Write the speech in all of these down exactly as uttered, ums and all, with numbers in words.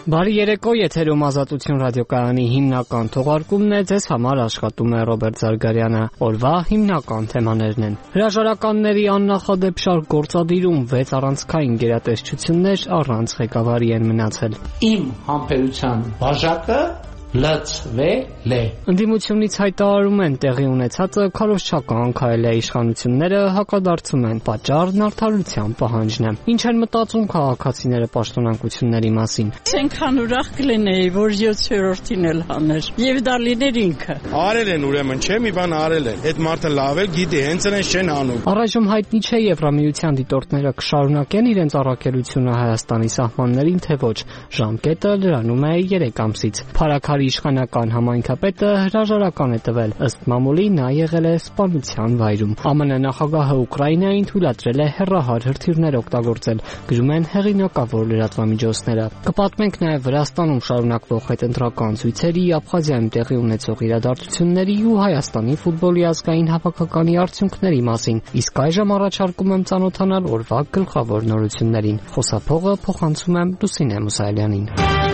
Բարի երեկո, եթերում Ազատություն ռադիոկայանի հիմնական թողարկումն է, ձեզ համար աշխատում է Ռոբերտ Զարգարյանը։ Օրվա հիմնական թեմաներն են. հրաժարականների աննախադեպ շարք գործադիրում վեց առանցքային գերատեսչություններ առանց ղեկավարի են մնացել։ Իմ համբերության բաժակը լցվել է։ Ընդդիմությունից հայտարարում են տեղի ունեցածը քարոզչական քայլ է, իշխանությունները հակադարձում են, պատճառն արդարության պահանջն է։ Ինչ են մտածում քաղաքացիները պաշտոնանկությունների մասին։ Այսինքն ուրախ կլինեի, որ յոթերորդին էլ հաներ, եւ դա լիներ ինքը։ Արել են ուրեմն, չէ՞ մի բան արել են։ Այդ մարդը լավ է, գիտի, հենց նրանց չեն հանում։ Առայժմ հայտնի չէ Եվրամիության դիտորդները կշարունակեն իրենց առաքելությունը Հայաստանի սահմաններին, թե ոչ։ Ժամկետը լրանում է երեք ամսից։ Փարաքարի իշխանական համայնքապետը հրաժարական է տվել, ըստ մամուլի նա եղել է սպանության վայրում։ ԱՄՆ նախագահը Ուկրաինային թույլատրել է հեռահար հրթիռներ օգտագործել, գրում են հեղինակավոր լրատվամիջոցները։ Կպատմենք նաև Վրաստանում շարունակվող հետընտրական ցույցերի, Աբխազիայում տեղի ունեցող իրադարձությունների ու Հայաստանի ֆուտբոլի ազգային հավաքականի արդյունքների մասին։ Իսկ այժմ առաջարկում եմ ծանոթանալ օրվա գլխավոր նորություններին։ Խոսափողը փոխանցում եմ Լուսինե Մուսայելյանին։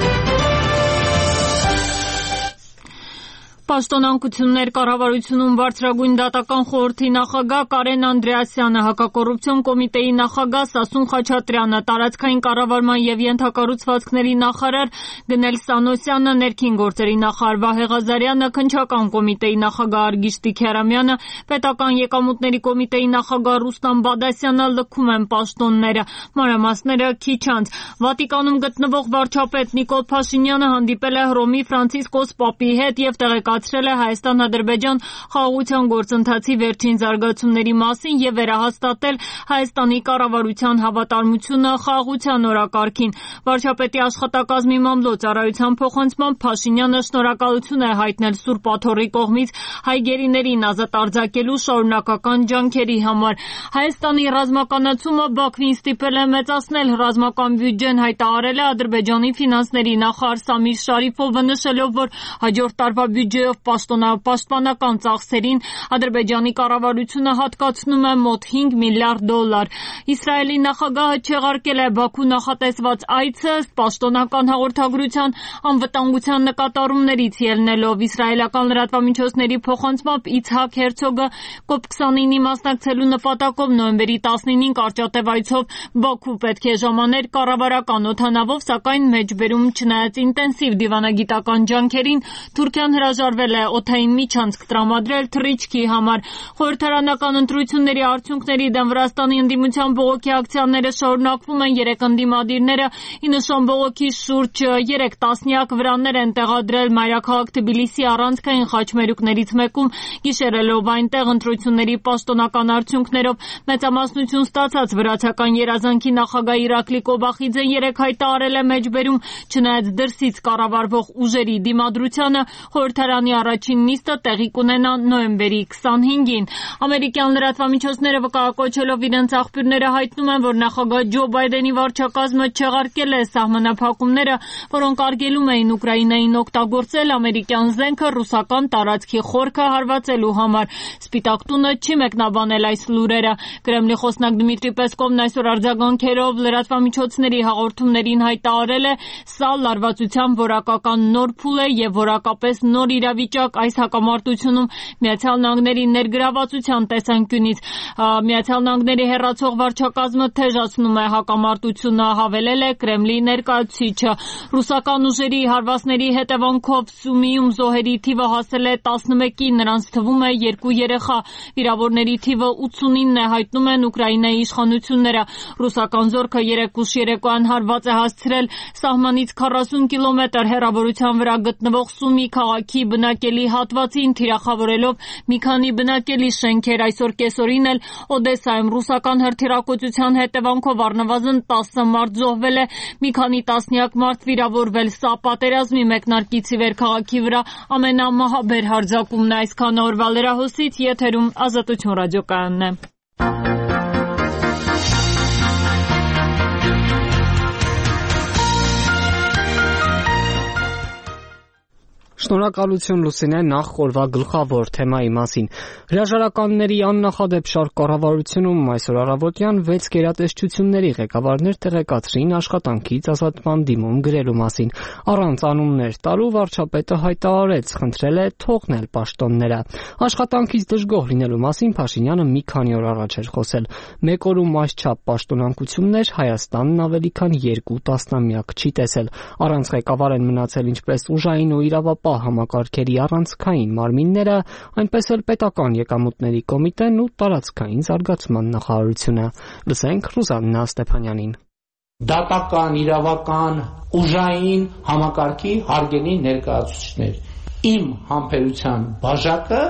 Պաշտոնանկություններ կառավարությունում բարձրագույն դատական խորհրդի նախագահ Կարեն Անդրեասյանը, հակակոռուպցիոն կոմիտեի նախագահ Սասուն Խաչատրյանը, տարածքային կառավարման եւ ենթակառուցվածքների նախարար Գնել Սանոսյանը, ներքին գործերի նախարար Վահե Ղազարյանը, քննչական կոմիտեի նախագահ Արգիշ Տիքերամյանը, պետական եկամուտների կոմիտեի նախագահ Ռուստամ Բադասյանը լքում են պաշտոնները։ Մանրամասները քիչ անց։ Վատիկանում գտնվող վարչապետ Նիկոլ Փաշինյանը հանդիպել է Հռոմի Ֆրանցիսկոս Պապի հետ եւ տեղեկացրել է Հայաստան-Ադրբեջան խաղաղության գործընթացի վերջին զարգացումների մասին եւ վերահաստատել Հայաստանի կառավարության հավատարմությունը խաղաղության օրակարգին։ Վարչապետի աշխատակազմի մամլոյ-ծառայության փոխանցմամբ Փաշինյանը շնորհակալություն է հայտնել Սուրբ Աթոռի կողմից հայ գերիներին ազատ արձակելու շարունակական ջանքերի համար։ Հայաստանի ռազմականացումը Բաքվին ստիպել է մեծացնել ռազմական բյուջեն, հայտարարել է Ադրբեջանի ֆինանսների նախարար Սամիր Շարիֆովը, նշելով, որ հաջորդ տարվա բյուջեով պաշտպանական ծախսերին Ադրբեջանի կառավարությունը հատկացնում է մոտ հինգ միլիարդ դոլար։ Իսրայելի նախագահը չեղարկել է Բաքու նախատեսված այցը պաշտոնական հաղորդագրության անվտանգության նկատառումներից ելնելով։ Իսրայելական լրատվամիջոցների փոխանցմամբ Իցհակ Հերցոգը կոպ քսանինի մասնակցելու նպատակով նոյեմբերի տասնինին կարճատև այցով Բաքու պետք է ժամաներ կառավարական օդանավով, սակայն մեջբերում չնայած ինտենսիվ դիվանագիտական ջանքերին Թուրքիան հրաժարվել է օդային միջանցք տրամադրել թռիչքի համար։ Խորհրդարանական ընտրությունների արդյունքների դեմ Վրաստանի ընդդիմության բողոքի ակցիաները շարունակվում են։ Երեք ընդդիմադիրները ի նշան բողոքի շուրջ երեք տասնյակ վրաններ են տեղադրել մայրաքաղաք Թբիլիսի առանցքային խաչմերուկներից մեկում, գիշերելով այնտեղ ընտրությունների պաշտոնական արդյունքներով մեծամասնություն ստացած վրացական երազանքի նախագահ Իրակլի Կոբախիձեն երեք հայտարարել է մեջբերում, չնայած դրսից կառավարվող ուժերի դիմադրությանը խորհրդարանի առաջին նիստը տեղի կունենա նոյեմբերի քսանհինգին։ Ամերիկյան լրատվամիջոցները վկայակոչելով իրենց աղբյուրները հայտնում են, որ նախագահ Ջո Բայդենի վարչակազմը չեղարկել է սահմանափակումները, որոնք արգելում էին Ուկրաինային օգտագործել ամերիկյան զենքը ռուսական տարածքի խորքը հարվածելու համար։ Սպիտակ տունը չի մեկնաբանել այս լուրերը։ Կրեմլի խոսնակ Դմիտրի Պեսկովն այսօր արձագանքելով լրատվամիջոցների հաղորդումներին հայտարարել է, սա լարվածության որակական նոր փուլ է եւ որակապես նոր իրավիճակ այս հակամարտությունում Միացյալ Նահանգների ներգրավվածության տեսանկյունից։ Միացյալ Նահանգների հեռացող վարչակազմը թեժացնում է հակամարտությունը, հավելել է Կրեմլի ներկայացուցիչը։ Ռուսական ուժերի հարվածների հետևանքով Սումիում զոհերի թիվը հասել է տասնմեկի, նրանց թվում է երկու երեխա։ Վիրավորների թիվը ութսունինն է, հայտնում են Ուկրաինայի իշխանությունները։ Ռուսական զորքը երեկ ուշ երեկոյան հարված է հասցրել սահմանից քառասուն կիլոմետր հեռավորության վրա գտնվող Սումի քաղաքի բնակելի հատվածին, թիրախավորելով մի քանի բնակելի շենքեր։ Այսօր կեսօրին էլ Օդեսայում ռուսական հրթիռակոծության հետևանքով առնվազն տասը մարդ զոհվել է, մի քանի տասնյակ մարդ վիրավորվել։ Սա պատերազմի մեկնարկից ի վեր քաղաքի վրա ամենամահաբեր հարձակումն է։ Այսքանը օրվա լրահոսից, եթերում Ազատություն ռադիոկայանն է։ Շնորհակալություն Լուսինե, նախ օրվա գլխավոր թեմայի մասին։ Հրաժարականների աննախադեպ շարք կառավարությունում այսօր առավոտյան վեց գերատեսչությունների ղեկավարներ տեղեկացրին աշխատանքից ազատման դիմում գրելու մասին։ Առանց անուններ տալու վարչապետը հայտարարեց, խնդրել է թողնել պաշտոնները։ Աշխատանքից դժգոհ լինելու մասին Փաշինյանը մի քանի օր առաջ էր խոսել։ Մեկ օրում այսչափ պաշտոնանկություններ Հայաստանն ավելի քան երկու տասնամյակ չի տեսել։ Առանց ղեկավար են մնացել ինչպես ուժային ու իրավապահ համակարգերի առանցքային մարմինները, այնպես էլ պետական եկամուտների կոմիտեն ու տարածքային զարգացման նախարարությունը։ Լսենք Ռուզաննա Ստեփանյանին։ Դատական, իրավական, ուժային համակարգի հարգելի ներկայացուցիչներ, իմ համբերության բաժակը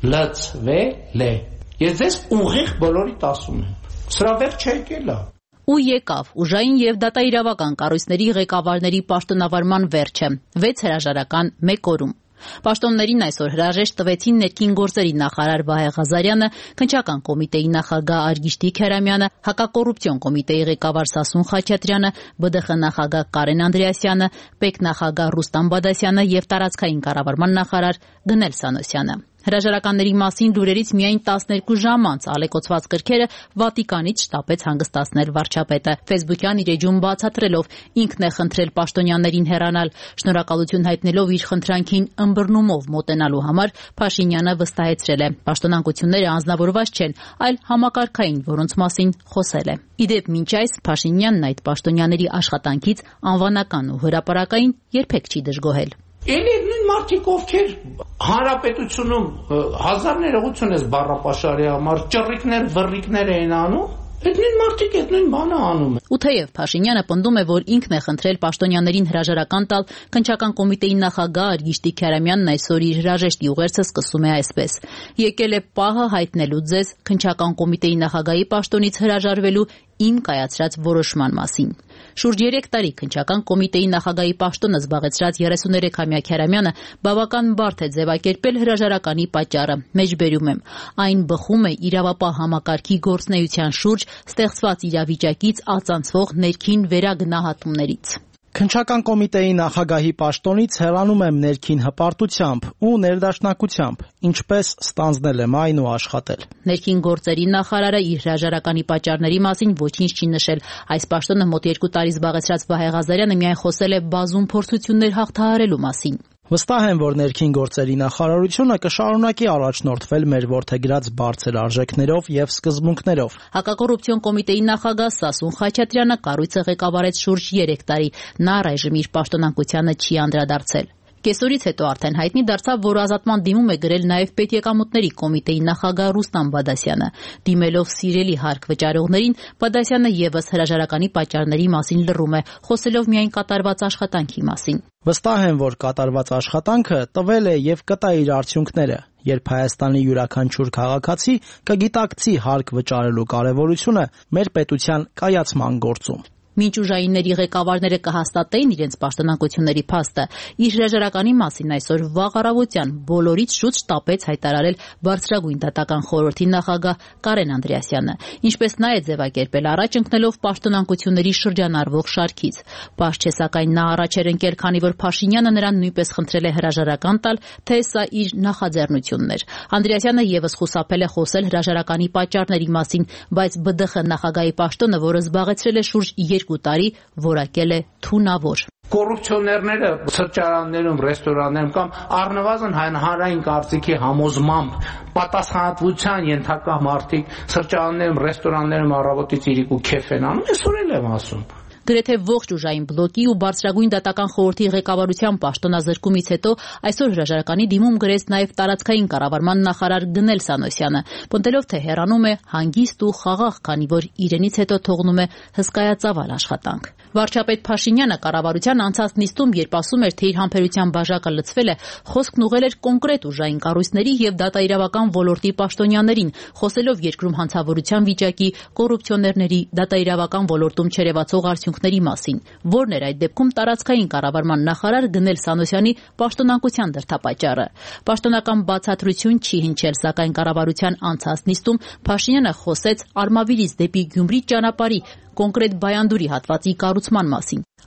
լցվել է։ Ես ձեզ ուղիղ բոլորիդ ասում եմ, սրա վերջ եկել է։ Ու եկավ ուժային եւ դատաիրավական կառույցների ղեկավարների պաշտոնավարման վերջը, վեց հրաժարական մեկ օրում։ Պաշտոններին այսօր հրաժեշտ տվեցին ներքին գործերի նախարար Վահե Ղազարյանը, քննչական կոմիտեի նախագահ Արգիշտի Քերամյանը, հակակոռուպցիոն կոմիտեի ղեկավար Սասուն Խաչատրյանը, Բ Դ Խ նախագահ Կարեն Անդրեասյանը, Պ Կ նախագահ Ռուստամ Բադասյանը եւ տարածքային կառավարման նախարար Գնել Սանոսյանը։ Հրաժարականների մասին լուրերից միայն տասներկու ժամ անց ալեկոծված գրքերը Վատիկանից շտապեց հանգստացնել վարչապետը։ Ֆեյսբուքյան իր էջում բացատրելով ինքն է խնդրել պաշտոնյաներին հեռանալ, շնորհակալություն հայտնելով իր խնդրանքին ըմբռնումով մոտենալու համար Փաշինյանը վստահեցրել է. պաշտոնանկությունները անձնավորված չեն, այլ համակարգային, որոնց մասին խոսել է։ Իդեպ մինչ այս Փաշինյանն այդ պաշտոնյաների աշխատանքից անվանական ու հրապարակային երբեք չի դժգոհել։ Էլի նույն մարդիկ, ովքեր հանրապետությունում հազար ներողություն ես բառապաշարի համար, ճռիկներ, վռիկներ էին անում, այդ նույն մարդիկ այդ նույն բանը անում են։ Ու թեև Փաշինյանը պնդում է, որ ինքն է խնդրել պաշտոնյաներին հրաժարական տալ, քննչական կոմիտեի նախագահ Արգիշտի Քերամյանն այսօր իր հրաժեշտի ուղերձը սկսում է այսպես. Եկել է պահը հայտնելու ձեզ քննչական կոմիտեի նախագահի պաշտոնից հրաժարվելու իմ կայացրած որոշման մասին։ Շուրջ երեք տարի քննչական կոմիտեի նախագահի պաշտոնը զբաղեցրած երեսուներեքամյա Քերամյանը բավական բարդ է ձևակերպել հրաժարականի պատճառը։ Մեջբերում եմ. այն բխում է իրավապահ համակարգի գործնեության շուրջ ստեղծված իրավիճակից ածանցվող ներքին վերագնահատումներից։ Քննչական կոմիտեի նախագահի պաշտոնից հեռանում եմ ներքին հպարտությամբ ու ներդաշնակությամբ, ինչպես ստանձնել եմ այն ու աշխատել։ Ներքին գործերի նախարարը իր հրաժարականի պատճառների մասին ոչինչ չի նշել։ Այս պաշտոնը մոտ երկու տարի զբաղեցրած Վահե Ղազարյանը միայն խոսել է բազում փորձություններ հաղթահարելու մասին։ Վստահ եմ, որ ներքին գործերի նախարարությունը կշարունակի առաջնորդվել մեր որդեգրած բարձր արժեքներով եւ սկզբունքներով։ Հակակոռուպցիոն կոմիտեի նախագահ Սասուն Խաչատրյանը կառույցը ղեկավարեց շուրջ երեք տարի։ Նա առայժմ իր պաշտոնանկությանը չի անդրադարձել։ Կեսօրից հետո արդեն հայտնի դարձավ, որ ազատման դիմում է գրել նաև Պետեկամուտների կոմիտեի նախագահ Ռուստամ Բադասյանը։ Դիմելով սիրելի հարկ վճարողներին, Բադասյանը եւս հրաժարականի պատճառների մասին լռում է, խոսելով միայն կատարված աշխատանքի մասին։ Վստահ եմ, որ կատարված աշխատանքը տվել է եւ կտա իր արդյունքները, երբ Հայաստանի յուրաքանչյուր քաղաքացի կգիտակցի հարկ վճարելու կարեւորությունը մեր պետության կայացման գործում։ Մինչ ուժայինների ղեկավարները կհաստատեին իրենց պաշտոնանկությունների փաստը, իր հրաժարականի մասին այսօր վաղ առավոտյան բոլորից շուտ շտապեց հայտարարել Բարձրագույն դատական խորհրդի նախագահ Կարեն Անդրեասյանը, ինչպես նա է ձևակերպել առաջ ընկնելով պաշտոնանկությունների շրջանառվող շարքից։ Պարզ չէ, սակայն նա առաջ էր ընկել, քանի որ Փաշինյանը նրան նույնպես խնդրել է հրաժարական տալ, թե սա իր նախաձեռնությունն էր։ Անդրեասյանը եւս խուսափել է խոսել հրաժարականի պատճառների մասին, բայց Բ Դ Խ նախագահի պաշտոնը, որը զբաղեցրել է շուրջ երկու տարի, որակել է թունավոր։ Կոռուպցիոներները սրճարաններում, ռեստորաններում կամ առնվազն հանրային կարծիքի համոզմամբ պատասխանատվության ենթակա մարդիկ սրճարաններում, ռեստորաններում առավոտից իրիկ ու քեֆ են անում, այսօր էլ եմ ասում։ Գրեթե ողջ ուժային բլոկի ու Բարձրագույն դատական խորհրդի ղեկավարության պաշտոնազրկումից հետո այսօր հրաժարականի դիմում գրեց նաև տարածքային կառավարման նախարար Գնել Սանոսյանը, պնդելով, թե հեռանում է հանգիստ ու խաղաղ, քանի որ իրենից հետո թողնում է հսկայածավալ աշխատանք։ Վարչապետ Փաշինյանը կառավարության անցած նիստում, երբ ասում էր, թե իր համբերության բաժակը լցվել է, խոսքն ուղղել էր կոնկրետ ուժային կառույցների եւ դատաիրավական ոլորտի պաշտոնյաներին, խոսելով երկրում հանցավորության վիճակի, կոռուպցիոներների, դատաիրավական ոլորտում չերևացող արդյունքների մասին, որն էր այդ դեպքում տարածքային կառավարման նախարար Գնել Սանոսյանի պաշտոնանկության դրդապատճառը։ Պաշտոնական բացատրություն չի հնչել, սակայն կառավարության անցած նիստում Փաշինյանը խոսեց Արմավիրից դեպի Գյումրի ճանապարհի կոնկրետ Բայանդուրի հատվածի կառուցման մասին։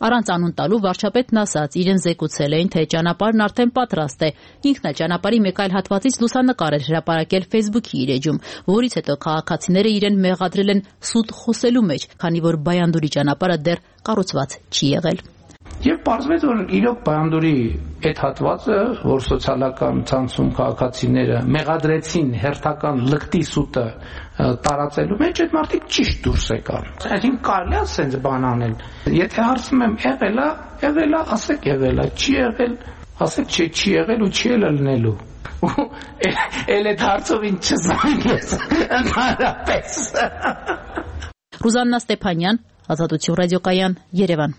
Առանց անուն տալու վարչապետն ասաց, իրեն զեկուցել էին, թե ճանապարհն արդեն պատրաստ է։ Ինքն էլ ճանապարհի մեկ այլ հատվածից լուսանկար էր հրապարակել Facebook-ի իր էջում, որից հետո քաղաքացիները իրեն մեղադրել են սուտ խոսելու մեջ, քանի որ Բայանդուրի ճանապարհը դեռ կառուցված չի եղել։ Եվ պարզվեց, որ իրոք Բայանդուրի այդ հատվածը, որ սոցիալական ցանցում քաղաքացիները մեղադրեցին հերթական լկտի սուտը տարածելու մեջ, այդ մարդիկ ճիշտ դուրս եկան։ Այսինքն կարելի է սենց բան անել։ Եթե հարցում եմ եղել է, եղել է, ասեք եղել է, չի եղել, ասեք չի, չի եղել ու չի էլ լինելու։ Էլ այդ հարցով ինչ չզանգես ընդհանրապես։ Ռուզաննա Ստեփանյան, Ազատություն ռադիոկայան, Երևան։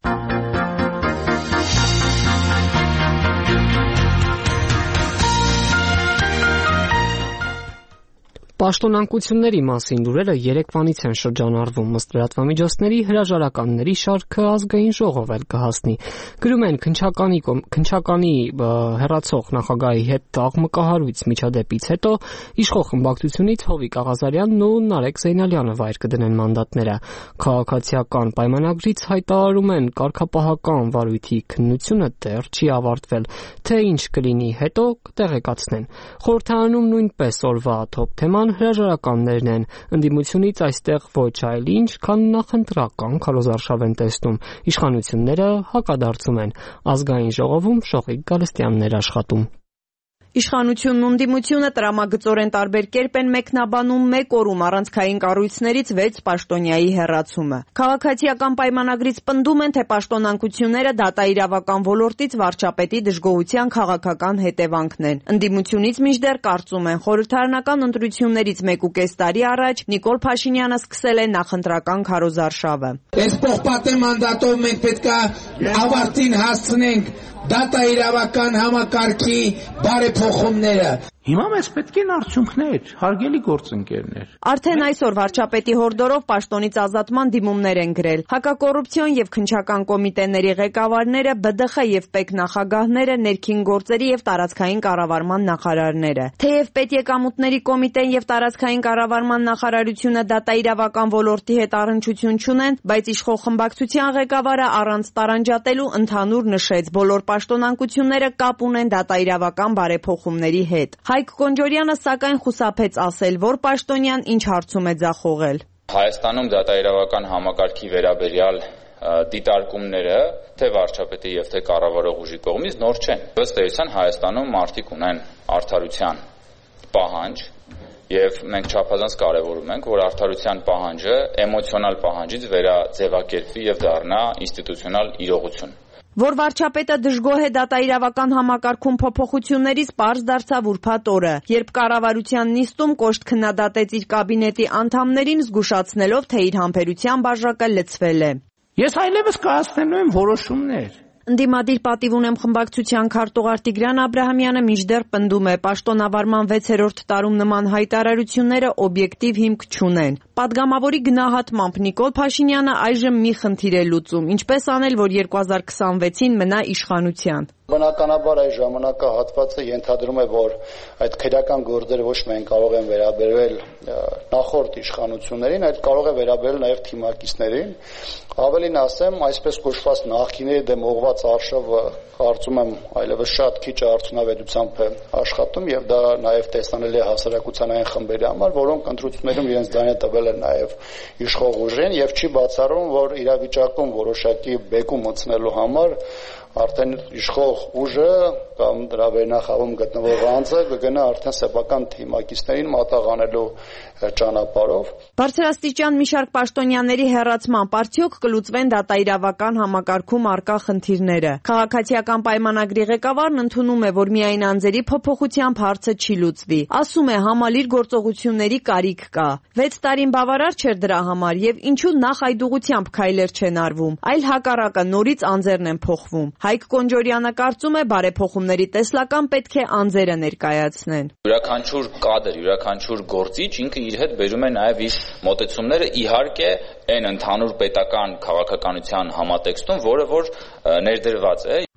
Պաշտոնանկությունների մասին լուրերը երեկվանից են շրջանառվում, ըստ լրատվամիջոցների հրաժարականների շարքը ազգային ժողով էլ կհասնի։ Գրում են քննչականի քննչականի հեռացող նախագահի հետ աղմկահարույց միջադեպից հետո իշխող խմբակցությունից Հովիկ Աղազարյանն ու Նարեկ Զեյնալյանը վայր կդնեն մանդատները։ Քաղաքացիական պայմանագրից հայտարարում են կարգապահական վարույթի քննությունը դեռ չի ավարտվել, թե ինչ կլինի հետո կտեղեկացնեն։ Խորհրդարանում նույնպես օրվա թոփ թեման հրաժարականներն են, ընդդիմությունից այստեղ ոչ այլ ինչ, քան նախընտրական քարոզարշավ են տեսնում, իշխանությունները հակադարձում են, ազգային ժողովում Շողիկ Գալստյանն էր աշխատում։ Իշխանությունն ու ընդդիմությունը տրամագծորեն տարբեր կերպ են մեկնաբանում մեկ օրում առանցքային կառույցներից վեց պաշտոնյայի հեռացումը։ Քաղաքացիական պայմանագրից պնդում են, թե պաշտոնանկությունները դատաիրավական ոլորտից վարչապետի դժգոհության քաղաքական հետևանքն են։ Ընդդիմությունից մինչդեռ կարծում են, խորհրդարանական ընտրություններից մեկ ու կես տարի առաջ Նիկոլ Փաշինյանը սկսել է նախընտրական քարոզարշավը։ Այս պողպատե մանդատով մենք պետք է ավարտին հասցնենք դատաիրավական համակարգի բարեփոխումները։ Հիմա մեզ պետք են արդյունքներ, հարգելի գործընկերներ։ Արդեն այսօր վարչապետի հորդորով պաշտոնից ազատման դիմումներ են գրել հակակոռուպցիոն եւ քննչական կոմիտեների ղեկավարները, B D X եւ P E K նախագահները, ներքին գործերի եւ տարածքային կառավարման նախարարները։ Թեև պետեկամուտների կոմիտեն եւ տարածքային կառավարման նախարարությունը դատաիրավական ոլորտի հետ առնչություն չունեն, բայց իշխող խմբակցության ղեկավարը առանց տարանջատելու ընդհանուր նշեց, բոլոր պաշտոնանկությունները կապ ունեն դատաիրավական բարեփոխումների հետ։ Հայկ Կոնջորյանը սակայն խուսափեց ասել, որ պաշտոնյան ինչ հարցում է ձախողել։ Հայաստանում դատաիրավական համակարգի վերաբերյալ դիտարկումները թե վարչապետի եւ թե կառավարող ուժի կողմից նոր չեն։ Ըստ էության Հայաստանում մարդիկ ունեն արդարության պահանջ եւ մենք չափազանց կարեւորում ենք, որ արդարության պահանջը էմոցիոնալ պահանջից վերաձևակերպվի եւ դառնա ինստիտուցիոնալ իրողություն։ Որ վարչապետը դժգոհ է դատաիրավական համակարգում փոփոխություններից պարզ դարձավ ուրբաթ օրը, երբ կառավարության նիստում կոշտ քննադատեց իր կաբինետի անդամներին, զգուշացնելով, թե իր համբերության բաժակը լցվել է։ Ես այլևս կայացնելու եմ որոշումներ։ Ընդդիմադիր պատիվ ունեմ խմբակցության քարտուղար Տիգրան Աբրահամյանը մինչդեռ պնդում է, պաշտոնավարման վեցերորդ տարում նման հայտարարությունները օբյեկտիվ հիմք չունեն։ Պատգամավորի գնահատմամբ Նիկոլ Փաշինյանը այժմ մի խնդիր է լուծում, ինչպես անել, որ երկու հազար քսանվեցին մնա իշխանության։ Բնականաբար այս ժամանակահատվածը ենթադրում է, որ այդ քրեական գործերը ոչ միայն կարող են վերաբերվել նախորդ իշխանություններին, այլ կարող է վերաբերել նաև թիմակիցներին։ Ավելին ասեմ, այսպես կոչված նախկիների դեմ ուղղված արշավը կարծում եմ այլևս շատ քիչ արդյունավետությամբ է աշխատում եւ դա նաև տեսանելի է հասարակության այն խմբերի համար, որոնք ընտրություններում իրենց ձայնը տվել են նաև իշխող ուժին եւ չի բացառում, որ իրավիճակում որոշակի բեկում մտցնելու համար արդեն իշխող ուժը կամ դրա վերնախավում գտնվող անձը կգնա արդեն սեփական թիմակիցներին մատաղանելու ճանապարհով։ Բարձրաստիճան մի շարք պաշտոնյաների հեռացմամբ արդյոք կլուծվեն դատաիրավական համակարգում առկա խնդիրները։ Քաղաքացիական պայմանագրի ղեկավարն ընդունում է, որ միայն անձերի փոփոխությամբ հարցը չի լուծվի։ Ասում է, համալիր գործողությունների կարիք կա։ վեց տարին բավարար չէր դրա համար եւ ինչու նախ այդ ուղղությամբ քայլեր չեն արվում, այլ հակառակը նորից անձերն են փոխվում։ Հայկ Կոնջորյանը կարծում է, բարեփոխումների տեսլական պետք է անձերը ներկայացնեն։ Յուրաքանչյուր կադր, յուրաքանչյուր գործիչ ինքը իր հետ բերում է նաև իր մոտեցումները, իհարկե այն ընդհանուր պետական քաղաքականության համատեքստում, որը որ ներդրված է։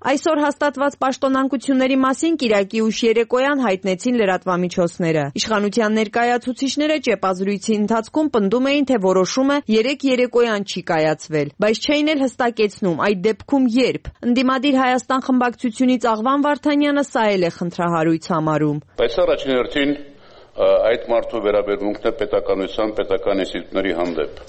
Այսօր հաստատված պաշտոնանկությունների մասին Կիրակի ուշ երեկոյան հայտնեցին լրատվամիջոցները։ Իշխանության ներկայացուցիչները ճեպազրույցի ընթացքում պնդում էին, թե որոշումը երեք երեկոյան չի կայացվել, բայց չէին էլ հստակեցնում այդ դեպքում երբ։ Ընդդիմադիր Հայաստան խմբակցությունից Աղվան Վարդանյանը սա էլ է խնդրահարույց համարում։ Բայց առաջին հերթին այդ մարդու վերաբերմունքն է պետականության, պետական ինստիտուտների հանդեպ։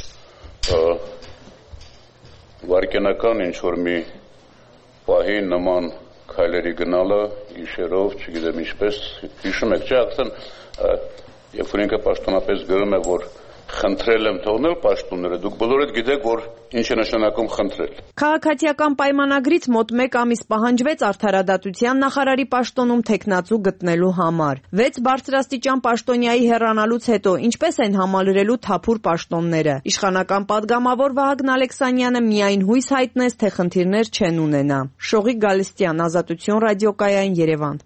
Վարկենական ինչ-որ մի պահի նման քայլերի գնալը գիշերով, չգիտեմ ինչպես, հիշում եք, չէ՞, արդեն երբ որ ինքը պաշտոնապես գրում է, որ խնդրել եմ թողնել պաշտոնները, դուք բոլորդ գիտեք, որ ինչ է նշանակում խնդրել։ Քաղաքացիական պայմանագրից մոտ մեկ ամիս պահանջվեց արդարադատության նախարարի պաշտոնում թեկնածու գտնելու համար։ Վեց բարձրաստիճան պաշտոնյայի հեռանալուց հետո ինչպես են համալրելու թափուր պաշտոնները։ Իշխանական падգամավոր Վահագն Ալեքսանյանը միայն հույս հայտնեց, թե խնդիրներ չեն ունենա։ Շողիկ Գալստյան, Ազատություն ռադիոկայան, Երևան։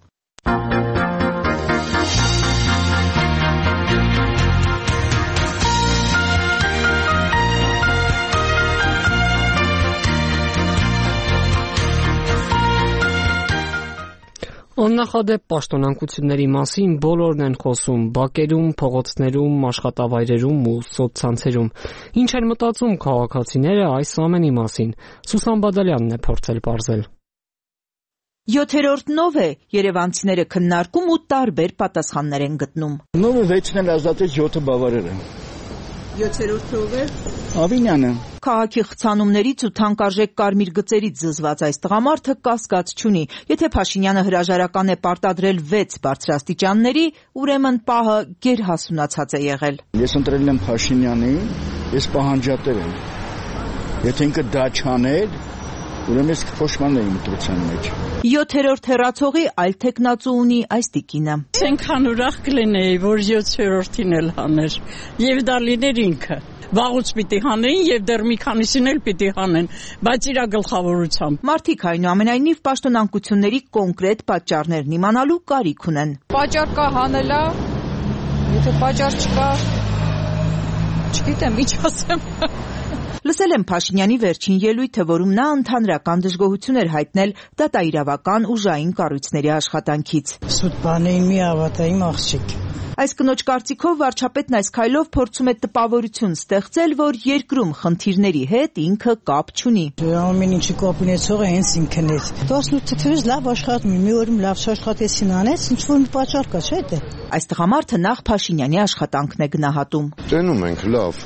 Աննախադեպ պաշտոնանկությունների մասին բոլորն են խոսում բակերում, փողոցներում, աշխատավայրերում ու սոցցանցերում։ Ինչ են մտածում քաղաքացիները այս ամենի մասին։ Սուսան Բադալյանն է փորձել պարզել։ Յոթերորդ նով է, երևանցիները քննարկում ու տարբեր պատասխաններ են գտնում։ Նովը վեցն էլ ազատեց, յոթը բավարար են։ Յոթերորդ ով է։ Ավինյանը։ Քաղաքի խցանումներից ու թանկարժեք կարմիր գծերից զզված այս տղամարդը կասկած չունի։ Եթե Փաշինյանը հրաժարական է պարտադրել վեց բարձրաստիճանների, ուրեմն պահը գերհասունացած է եղել։ Ես ընտրել եմ Փաշինյանին, ես պահանջատեր եմ։ Եթե ինքը դա չաներ, ուրեմն ես փոշման էի ընտրության մեջ։ Յոթերորդ հեռացողի այլ թեկնածու ունի այս տիկինը։ Այսինքն ուրախ կլինեի, որ յոթերորդին էլ հաներ, եւ դա լիներ ինքը։ Վաղուց պիտի հանեին եւ դեռ մի քանիսին էլ պիտի հանեն, բայց իր գլխավորությամբ։ Մարդիկ այնուամենայնիվ պաշտոնանկությունների կոնկրետ պատճառներն իմանալու կարիք ունեն։ Պատճառ կա հանելա, եթե պատճառ չկա, չգիտեմ ինչ ասեմ։ Լսել եմ Փաշինյանի վերջին ելույթը, որում նա ընդհանրական դժգոհություն էր հայտնել դատաիրավական ուժային կառույցների աշխատանքից։ Սուտ բանեին մի ավատային աղջիկ։ Այս կնոջ կարծիքով վարչապետն այս քայլով փորձում է տպավորություն ստեղծել, որ երկրում խնդիրների հետ ինքը կապ չունի։ Ամեն ինչի կապ ունեցողը հենց ինքն է։ տասնութ թվականից լավ աշխատում եմ, մի օրում լավ աշխատեցին անեց, ինչ որ մի պատճառ կա, չէ՞ դե։ Այս տղամարդը նախ Փաշինյանի աշխատանքն է գնահատում։ Տենում ենք լավ։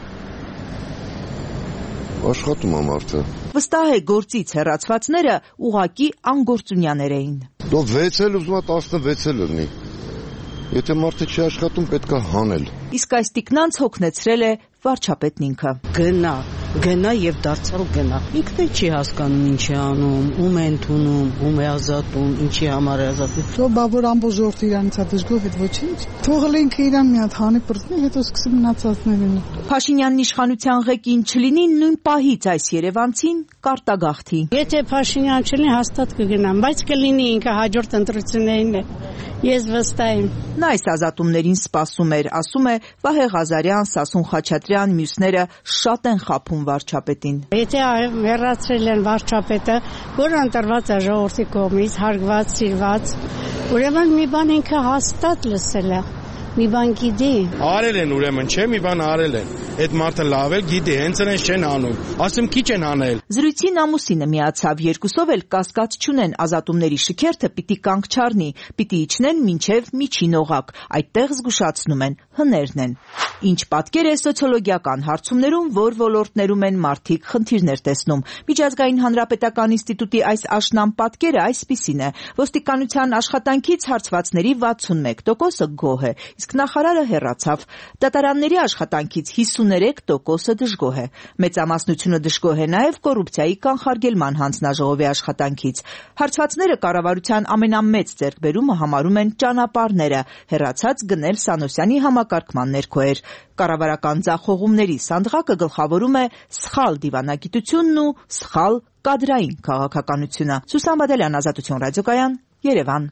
Աշխատում եմ արդը։ Վստահ է գործից հեռացվածները ուղակի անգործունյաներ էին։ Դու վեց էլ ուզում ես տասնվեց էլ լինի։ Եթե մարդը չի աշխատում, պետք է հանել։ Իսկ այս տիկնանց հոգնեցրել է վարչապետն ինքը։ Գնա, գնա եւ դարձյալ գնա։ Ինքն է չի հասկանում ինչ է անում, ում է ընդունում, ում է ազատում, ինչի համար է ազատում։ Թող բավոր ամբողջ ժողովուրդը իրանից է դժգոհ, այդ ոչինչ։ Թողել ինքը իրան մի հատ հանի բռնի, հետո սկսի մնացածներին։ Փաշինյանն իշխանության ղեկին չլինի, նույն պահից այս երևանցին կարտագաղթի։ Եթե Փաշինյան չլինի, հաստատ կգնամ, բայց կլինի ինքը հաջորդ ընտրություններին է։ Ես վստահ եմ։ Նա այս ազատումներին սպասում էր, ասում է Վահե Ղազարյան, Սասուն Խաչատրյան, մյուսները շատ են խաբում վարչապետին։ Եթե հեռացրել են վարչապետը, որը ընտրված է ժողովրդի կողմից, հարգված, սիրված, ուրեմն մի բան ինքը հաստատ լսել է։ Մի բան գիտի։ Արել են ուրեմն, չէ, մի բան արել են։ Այդ մարդը լավ էլ գիտի, հենց նրանց չեն անում։ Ասեմ քիչ են անել։ Զրույցին ամուսինը միացավ, երկուսով էլ կասկած չունեն, ազատումների շքերթը պիտի կանգ չառնի, պիտի իջնեն մինչև միջին օղակ։ Այդտեղ զգուշացնում են, հներն են։ Ինչ պատկեր է սոցիոլոգիական հարցումներում, որ ոլորտներում են մարդիկ խնդիրներ տեսնում։ Միջազգային հանրապետական ինստիտուտի այս աշնան պատկերը այսպիսին է. ոստիկանության աշխատանքից հարցվածների վաթսունմեկ տոկոսը գոհ է, իսկ նախարարը հեռացավ։ Դատարանների աշխատանքից հիսուներեք տոկոսը դժգոհ է։ Մեծամասնությունը դժգոհ է նաև կոռուպցիայի կանխարգելման հանձնաժողովի աշխատանքից։ Հարցվածները կառավարության ամենամեծ ձեռքբերումը համարում են ճանապարհները, հեռացած Գնել Սանոսյանի համակարգման ներքո էր։ Կառավարական ձախողումների սանդղակը գլխավորում է սխալ դիվանագիտությունն ու սխալ կադրային քաղաքականությունը։ Սուսան Բադալյան, Ազատություն ռադիոկայան, Երևան։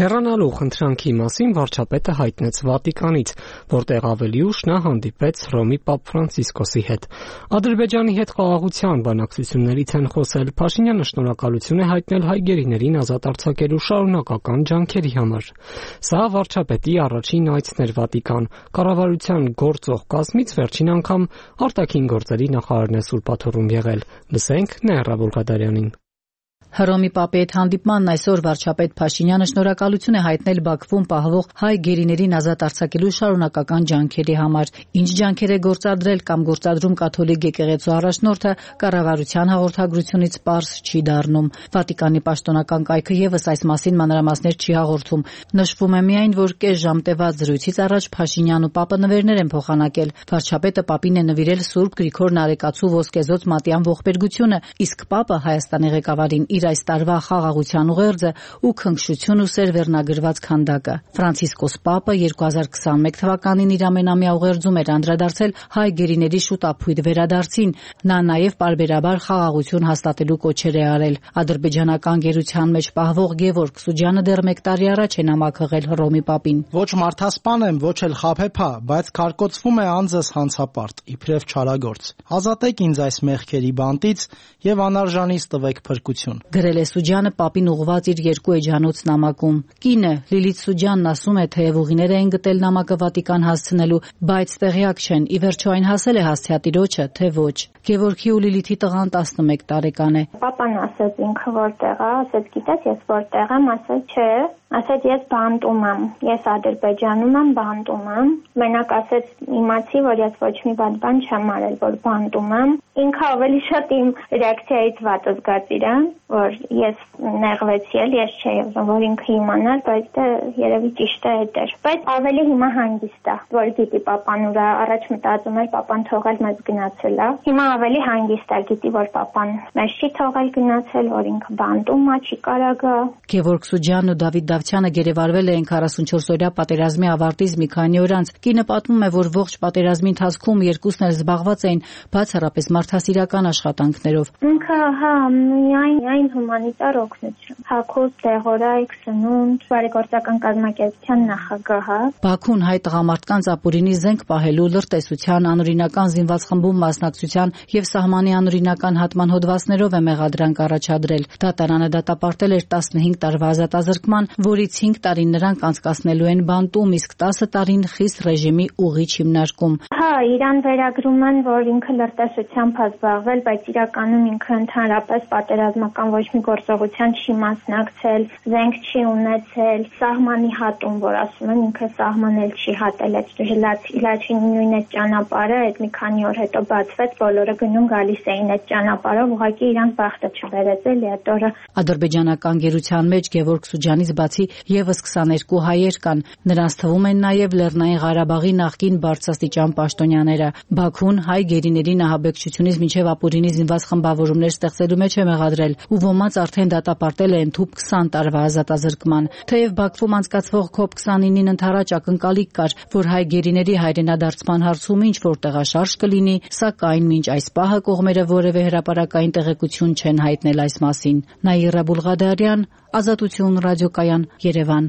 Հեռանալու խնդրանքի մասին վարչապետը հայտնեց Վատիկանից, որտեղ ավելի ուշ նա հանդիպեց Հռոմի Պապ Ֆրանցիսկոսի հետ։ Ադրբեջանի հետ խաղաղության բանակցություններից են խոսել, Փաշինյանը շնորհակալություն է հայտնել հայ գերիներին ազատ արձակելու շարունակական ջանքերի համար։ Սա վարչապետի առաջին այցն էր Վատիկան։ Կառավարության գործող կազմից վերջին անգամ արտաքին գործերի նախարարն է սուրբաթոռում եղել։ Լսենք Նեհրա Բուլղադարյանին։ Հռոմի Պապի հետ հանդիպմանն այսօր վարչապետ Փաշինյանը շնորհակալություն է հայտնել Բաքվում պահվող հայ գերիներին ազատ արձակելու շարունակական ջանքերի համար։ Ինչ ջանքեր է գործադրել կամ գործադրում կաթոլիկ եկեղեցու առաջնորդը, կառավարության հաղորդագրությունից պարզ չի դառնում։ Վատիկանի պաշտոնական կայքը եւս այս մասին մանրամասներ չի հաղորդում։ Նշվում է միայն, որ կես ժամ տևած զրույցից առաջ Փաշինյանն ու Պապը նվերներ են փոխանակել։ Վարչապետը Պապին է նվիրել Սուրբ Գրիգոր Նարեկացու ոսկեզոծ մատյան ողբերգությունը, իսկ Պապը Հայաստանի ղեկավարին իր այս տարվա խաղաղության ուղերձը ու քնքշություն ու սեր վերնագրված քանդակը։ Ֆրանցիսկոս Պապը երկու հազար քսաներկու թվականին իր ամենամյա ուղերձում էր անդրադարձել հայ գերիների շուտ ապույտ վերադարձին։ Նա նաև պարբերաբար խաղաղություն հաստատելու կոչեր է արել։ Ադրբեջանական գերության մեջ պահվող Գևորգ Սուջյանը դեռ մեկ տարի առաջ է նամակ հղել Հռոմի Պապին։ Ոչ մարդասպան եմ, ոչ էլ խաբեբա, բայց կարկոցվում է անձս հանցապարտ, իբրև չարագործ։ Ազատեք ինձ այս մեղքերի բանտից եւ անարժանից տվեք փրկություն։ Գրել է Սուջյանը Պապին ուղղված իր երկու էջանոց նամակում։ Կինը Լիլիթ Սուջյանն ասում է, թե ուղիներ էին գտել նամակը Վատիկան հասցնելու, բայց տեղյակ չեն։ Ի վերջո այն հասել է հասցեատիրոջը, թե ոչ։ Գևորգի ու Լիլիթի տղան տասնմեկ տարեկան է։ Պապան ասաց ինքը որտեղ է, ասաց գիտես ես որտեղ եմ, ասաց չէ, ասաց ես բանտում եմ, ես Ադրբեջանում եմ, բանտում եմ։ Մենակ ասաց իմացի, որ ես ոչ մի բան բան չեմ արել, որ բանտում եմ։ Ինքը ավելի շատ իմ ռեակցիայից վատ զգաց իրան, որ ես նեղվեցի էլ, ես չէի ուզում, որ ինքը իմանար, բայց դա երևի ճիշտ է այդ էր։ Բայց ավելի հիմա հանգիստ է, որ գիտի պապան ուրա, առաջ մտածում էր պապան թողել մեզ գնացել է։ Հիմա ավելի հանգիստ է, գիտի, որ պապան մեզ չի թողել գնացել, որ ինքը բանտում է, չի կարա գա։ Գևորգ Սուջյանն ու Դավիթ Դավթյանը գերեվարվել էին քառասունչորսօրյա պատերազմի ավարտից մի քանի օր անց։ Կինը պատմում է, որ ողջ պատերազմի ընթացքում երկուսն էլ զբաղված էին բացառապես մարդասիրական աշխատանքներով։ Ինքը հա, միայն միայն հումանիտար օգնություն, հագուստ, դեղորայք, սնունդ, բարեգործական կազմակերպության նախագահը։ Բաքուն հայ տղամարդկանց ապօրինի զենք պահելու, լրտեսության, անօրինական զինված խմբում մասնակցության եւ սահմանի անօրինական հատման հոդվածներով է մեղադրանք առաջադրել։ Դատարանը դատապարտել էր տասնհինգ տարվա ազատազրկման, որից հինգ տարին նրանք անցկացնելու են բանտում, իսկ տասը տարին խիստ ռեժիմի ուղիչ հիմնարկում։ Հա, իրան վերագրում են, որ ինքը լրտեսությամբ է զբաղվել, բայց իրականում ինքը ընդհանրապես պատերազմական ոչ մի գործողության չի մասնակցել, զենք չի ունեցել, սահմանի հատում, որ ասում են ինքը սահմանել չի հատել, այդ Լաչինի նույն այդ ճանապարհը, այդ մի քանի օր հետո բացվեց, բոլորը գնում գալիս էին այդ ճանապարհով, ուղղակի իրան բախտը չբերեց էլի այդ օրը։ Ադրբեջանական գերության մեջ Գևորգ Սուջյանից բացի եւս քսաներկու հայեր կան, նրանց թվում են նաեւ Լեռնային Ղարաբաղի նախկին բարձրաստիճան պաշտոնյաները։ Բաքուն հայ գերիների նահաբեկչությունից մինչեւ ապօրինի զինված խմբավորումներ ստեղծելու մեջ է մեղադրել ու ոմանց արդեն դատապարտել է ընդհուպ քսան տարվա ազատազրկման։ Թեև Բաքվում անցկացվող քոփ քսանինին ընդառաջ ակնկալիք կար, որ հայ գերիների հայրենադարձման հարցում ինչ որ տեղաշարժ կլինի, սակայն մինչ այս պահը կողմերը որևէ հրապարակային տեղեկություն չեն հայտնել այս մասին։ Նայիրա Բուլղադարյան, Ազատություն ռադիոկայան, Երևան։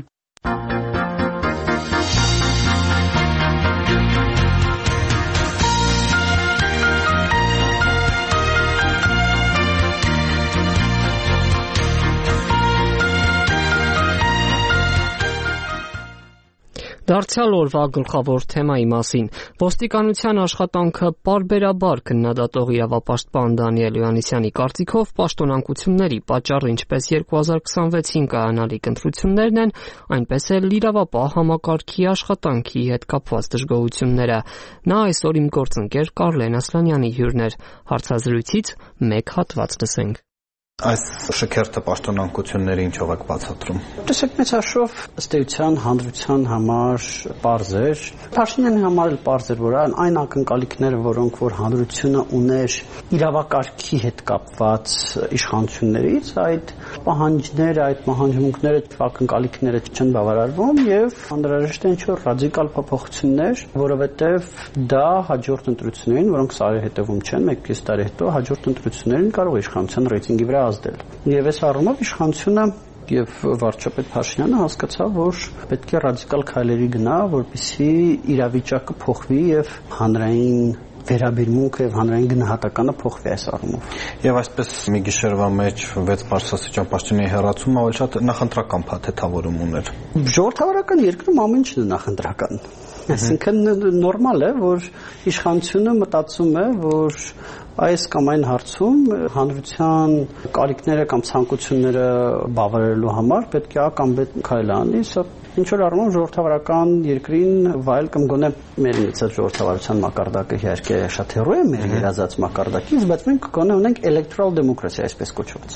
Դարձյալ օրվա գլխավոր թեմայի մասին։ Ոստիկանության աշխատանքը պարբերաբար քննադատող իրավապաշտպան Դանիել Հովհաննիսյանի կարծիքով պաշտոնանկությունների պատճառը ինչպես երկու հազար քսանվեցին կայանալիք ընտրություններն են, այնպես էլ իրավապահ համակարգի աշխատանքի հետ կապված դժգոհությունները։ Նա այսօր իմ գործընկեր Կարլեն Ասլանյանի հյուրն էր։ Հարցազրույցից մեկ հատված լսենք։ Այս շքերթը պաշտոնանկությունների ինչով եք բացատրում։ Տեսեք, մեծ հաշվով ըստ էության հանրության համար պարզ էր, Փաշինյանի համար էլ պարզ էր, որ այն ակնկալիքները, որոնք որ հանրությունը ուներ իրավակարգի հետ կապված իշխանություններից, այդ պահանջները, այդ պահանջմունքները, ակնկալիքները չեն բավարարվում եւ անհրաժեշտ է ինչ-որ ռադիկալ փոփոխություններ, որովհետեւ դա հաջորդ ընտրություններին, որոնք սարի հետևում չեն, մեկ-կես տարի հետո հաջորդ ընտրություններին կարող է իշխանության ռեյտինգի վրա ազդել։ Եվ այս առումով իշխանությունը Եվ վարչապետ Փաշինյանը հասկացավ, որ պետք է ռադիկալ քայլերի գնա, որպեսզի իրավիճակը փոխվի եւ հանրային վերաբերմունքը եւ հանրային գնահատականը փոխվի այս առումով։ Եվ այսպես մի գիշերվա մեջ վեց բարձրաստիճան պաշտոնյայի հեռացումը ավելի շատ նախընտրական փաթեթավորում ուներ։ Ժողովրդավարական երկրում ամեն ինչ նախընտրական։ Այսինքն նորմալ է, որ իշխանությունը մտածում է, որ այս կամ այն հարցում հանրության կարիքները կամ ցանկությունները բավարարելու համար պետք է կամ պետք է քայլ անի, սա ինչ որ առումով ժողովրդավարական երկրին վայել կամ գոնե մեր մեծած ժողովրդավարության մակարդակը իհարկե շատ հեռու է մեր երազած մակարդակից, բայց մենք գոնե ունենք էլեկտորալ դեմոկրատիա, այսպես կոչված։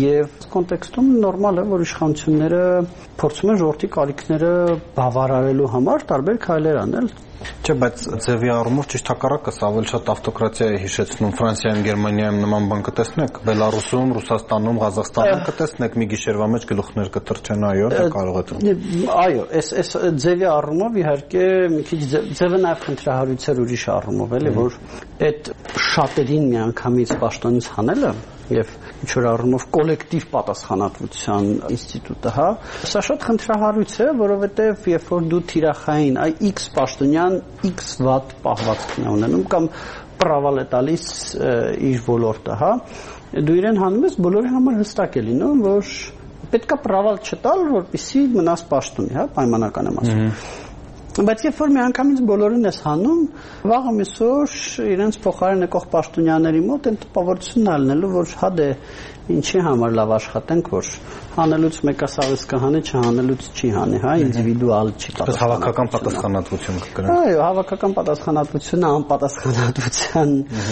Եվ կոնտեքստում նորմալ է, որ իշխանությունները փորձում են ժողովրդի կարիքները բավարարելու համար տարբեր քայլեր անել։ Չէ, բայց ձևի առումով ճիշտ հակառակը, սա ավելի շատ ավտոկրատիա է հիշեցնում։ Ֆրանսիայում, Գերմանիայում նման բան կտեսնեք, Բելարուսում, Ռուսաստանում, Ղազախստանում կտեսնեք, մի գիշերվա մեջ գլուխներ կտրչեն, այո, դա կարող է։ Այո, այս այս ձևի առումով իհարկե մի քիչ ձևը նաև խնդրահարույց էր ուրիշ առումով, էլի, որ այդ շատերին միանգամից պաշտոնից հանելը եւ ինչ որ առումով կոլեկտիվ պատասխանատվության ինստիտուտը, հա, սա շատ խնդրահարույց է, որովհետեւ երբ որ դու թիրախային այ X պաշտոնյան X վատ պահվածքն է ունենում կամ պրավալ է տալիս իր ոլորտը, հա, դու իրեն հանում ես, բոլորի համար հստակ է լինում, որ պետքա պրավալ չտալ, որպեսզի մնաս պաշտոնի, հա, պայմանական եմ ասում։ Բայց երբ որ միանգամից բոլորին ես հանում, վաղը միսօր իրենց փոխարեն եկող պաշտոնյաների մոտ այն տպավորությունն ալնելու, որ հա դե ինչի համար լավ աշխատենք, որ հանելուց մեկը սավես կհանի, չհանելուց չի հանի, հա, ինդիվիդուալ չի պատասխանատվություն։ Հավաքական պատասխանատվություն կգրեն։ Այո, հավաքական պատասխանատվությունը անպատասխանատվության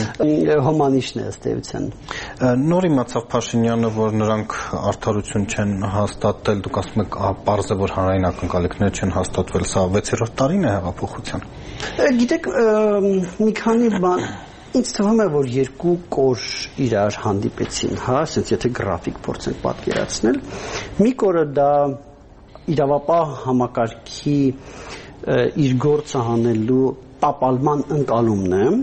հոմանիշն է ըստ էության։ Նոր իմացավ Փաշինյանը, որ նրանք արդարություն չեն հաստատել, դուք ասում եք, պարզ է, որ հանրային ակնկալիքներ չեն հաստատվել, սա վեցերորդ տարին է հեղափոխության։ Գիտեք, մի քանի բան ինձ թվում է, որ երկու կոր իրար հանդիպեցին, հա, ասենց եթե գրաֆիկ փորձենք պատկերացնել, մի կորը դա իրավապահ համակարգի իր գործը հանելու տապալման ընկալումն է,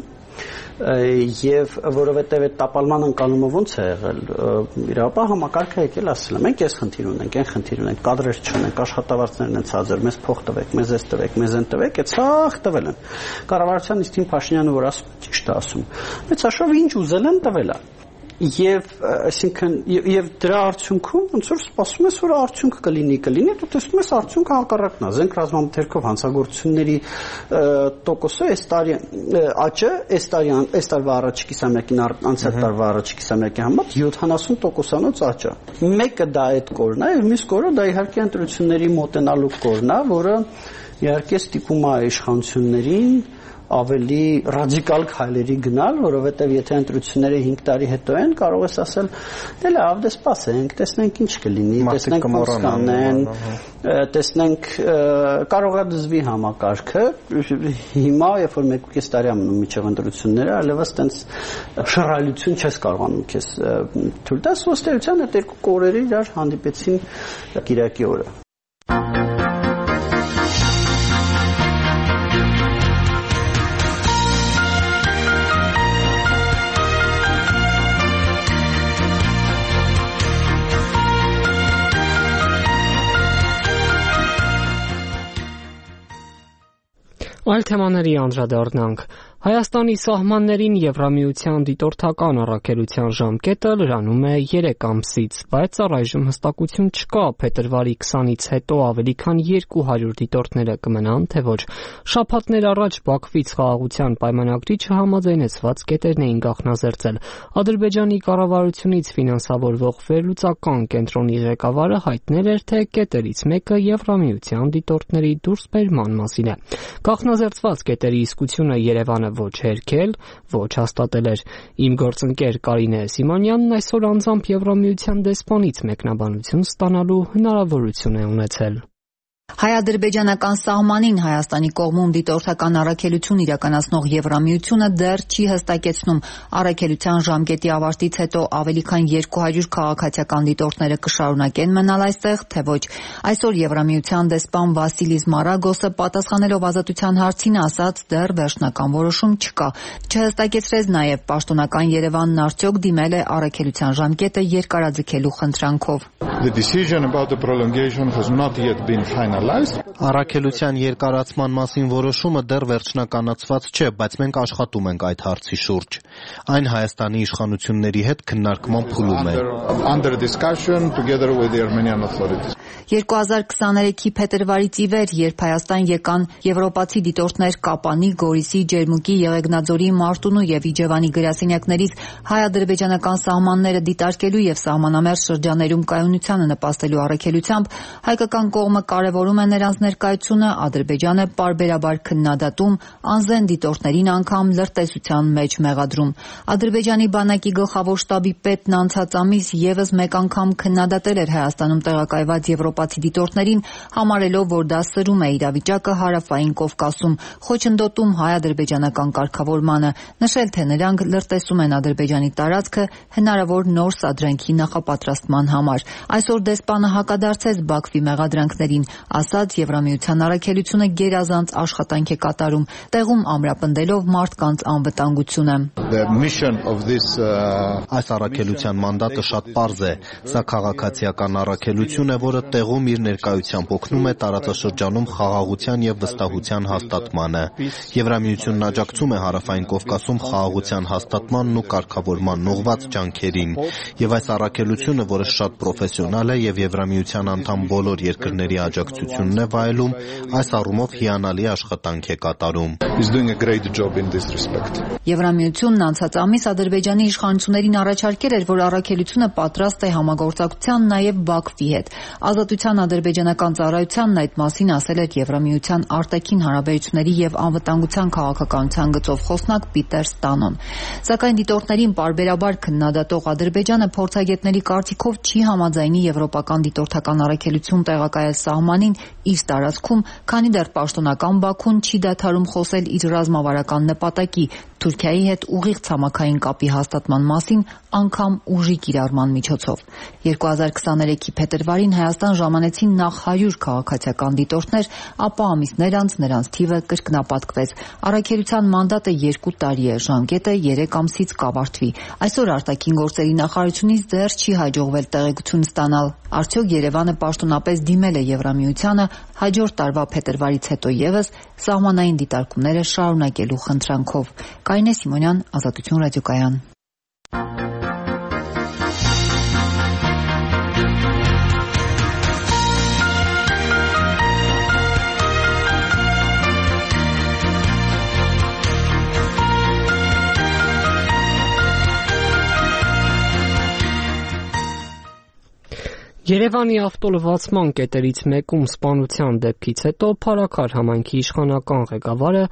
եւ որովհետեւ այդ տապալման ընկալումը ոնց է եղել, իրավապահ համակարգը եկել ասել է, մենք այս խնդիր ունենք, այն խնդիր ունենք, կադրեր չունենք, աշխատավարձներն են ցածր, մեզ փող տվեք, մեզ այս տվեք, մեզ այն տվեք, այդ սաղ տվել են։ Կառավարության իսկ Փաշինյանը որ ասում, ճիշտ է ասում, բայց հաշվով ինչ ուզել են տվել է։ Եվ այսինքն եւ դրա արդյունքում ոնց որ սպասում ես, որ արդյունքը կլինի, կլինի, դու տեսնում ես արդյունքը հակառակն է։ Զենք ռազմամթերքով հանցագործությունների տոկոսը այս տարի աճը, այս տարի այս տարվա առաջի կիսամյակին անցյալ տարվա առաջի կիսամյակի համեմատ յոթանասուն տոկոսանոց աճ է։ Մեկը դա այդ կորն է, եւ մյուս կորը դա իհարկե ընտրությունների մոտենալու կորն է, որը իհարկե ստիպում է իշխանություններին ավելի ռադիկալ քայլերի գնալ, որովհետև եթե ընտրությունները հինգ տարի հետո են, կարող ես ասել, դե լավ, դե սպասենք, տեսնենք ինչ կլինի, տեսնենք ոնց կանեն, տեսնենք կարող է դզվի համակարգը, հիմա երբ որ մեկ ու կես տարի ամնում միջև ընտրությունները, այլևս տենց շռայլություն չես կարողանում քեզ թույլ տաս, ըստ էության այդ երկու կորերը իրար հանդիպեցին կիրակի օրը։ Այլ թեմաների անդրադառնանք։ Հայաստանի սահմաններին Եվրամիության դիտորդական առաքելության ժամկետը լրանում է երեք ամսից, բայց առայժմ հստակություն չկա փետրվարի քսանից հետո ավելի քան երկու հարյուր դիտորդները կմնան, թե ոչ։ Շաբաթներ առաջ Բաքվից խաղաղության պայմանագրիչը համաձայնեցված կետերն էին գաղտնազերծել։ Ադրբեջանի կառավարությունից ֆինանսավորվող վերլուծական կենտրոնի ղեկավարը հայտնել էր, թե կետերից մեկը Եվրամիության դիտորդների դուրսբերման մասին է։ Գաղտնազերծված կետերի իսկությունը Երևանը ոչ հերքել, ոչ հաստատել էր։ Իմ գործընկեր Կարինե Սիմանյանն այսօր անձամբ Եվրամիության դեսպանից մեկնաբանություն ստանալու հնարավորություն է ունեցել։ Հայ-ադրբեջանական սահմանին Հայաստանի կողմում դիտորդական առաքելություն իրականացնող Եվրամիությունը դեռ չի հստակեցնում առաքելության ժամկետի ավարտից հետո ավելի քան երկու հարյուր քաղաքացիական դիտորդները կշարունակեն մնալ այստեղ, թե ոչ։ Այսօր Եվրամիության դեսպան Վասիլիս Մարագոսը պատասխանելով Ազատության հարցին ասաց, դեռ վերջնական որոշում չկա։ Չհստակեցրեց նաև պաշտոնական Երևանն արդյոք դիմել է առաքելության ժամկետը երկարաձգելու խնդրանքով։ The decision about the prolongation has not yet been finalized. Առաքելության երկարացման մասին որոշումը դեռ վերջնականացված չէ, բայց մենք աշխատում ենք այդ հարցի շուրջ։ Այն Հայաստանի իշխանությունների հետ քննարկման փուլում է։ Under discussion together with the Armenian authorities. երկու հազար քսաներեքի փետրվարից ի վեր, երբ Հայաստան եկան եվրոպացի դիտորդներ Կապանի, Գորիսի, Ջերմուկի, Եղեգնաձորի, Մարտունու եւ Իջևանի գրասենյակներից հայ-ադրբեջանական սահմանները դիտարկելու եւ սահմանամերձ շրջաներում կայունությանը նպաստելու առաքելությամբ, հայկական կողմը կարևորում է նրանց ներկայությունը, Ադրբեջանը պարբերաբար քննադատում, անզեն դիտորդներին անգամ լրտեսության մեջ մեղադրում։ Ադրբեջանի բանակի գլխավոր շտաբի պետն անցած ամիս եւս մեկ անգամ քննադատել էր Հայաստանում տեղակայված եվրոպացի դիտորդներին, համարելով, որ դա սրում է իրավիճակը հարավային Կովկասում, խոչընդոտում հայ-ադրբեջանական կարգավորմանը, նշել, թե նրանք լրտեսում են Ադրբեջանի տարածքը հնարավոր նոր սադրենքի նախապատրաստման համար։ Այսօր դեսպանը հակադարձեց Բաքվի մեղադրանքներին, ասաց Եվրամիության առաքելությունը գերազանց աշխատանք է կատարում, տեղում ամրապնդելով մարդկանց անվտանգությունը։ Այս առաքելության մանդատը շատ պարզ է, սա քաղաքացիական առաքելություն է, որը տեղում իր ներկայությամբ օգնում է տարածաշրջանում խաղաղության եւ վստահության հաստատմանը։ Եվրամիությունն աջակցում է հարավային Կովկասում խաղաղության հաստատմանն ու կարգավորման ուղղված ջանքերին, եւ այս առաքելությունը, որը շատ պրոֆեսիոնալ է եւ Եվրամիության անդամ բոլոր երկրների աջակցությունն է վայելում, այս առումով հիանալի աշխատանք է կատարում։ Եվրամիությունն անցած ամիս Ադրբեջանի իշխանություններին առաջարկել էր, որ առաքելությունը պատրաստ է համագործակցության նաեւ Բաքվի հետ։ Ազատության ադրբեջանական ծառայությանն այդ մասին ասել էր Եվրամիության արտաքին հարաբերությունների եւ անվտանգության քաղաքականության գծով խոսնակ Պիտեր Ստանոն։ Սակայն դիտորդներին պարբերաբար քննադատող Ադրբեջանը փորձագետների կարծիքով չի համաձայնի եվրոպական դիտորդական առաքելություն տեղակայել սահմանին իր տարածքում, քանի դեռ պաշտոնական Բաքուն չի դադարում խոսել իր ռազմավարական նպատակի Թուրքիայի հետ ուղիղ ցամաքային կապի հաստատման մասին, անգամ ուժի կիրառման միջոցով։ երկու հազար քսաներեքի փետրվարին Հայաստան ժամանեցին նախ հարյուր քաղաքացիական դիտորդներ, ապա ամիսներ անց նրանց թիվը կրկնապատկվեց։ Առաքելության մանդատը երկու տարի է, ժամկետը երեք ամսից կավարտվի։ Այսօր արտաքին գործերի նախարարությունից դեռ չի հաջողվել տեղեկություն ստանալ, արդյոք Երևանը պաշտոնապես դիմել է Եվրամիությանը հաջորդ տարվա փետրվարից հետո եւս սահմանային դիտարկումները շարունակելու խնդրանքով։ Կարինե Սիմոնյան, Ազատություն ռադիոկայան։ Երևանի ավտոլվացման կետերից մեկում սպանության դեպքից հետո Փարաքար համայնքի իշխանական ղեկավարը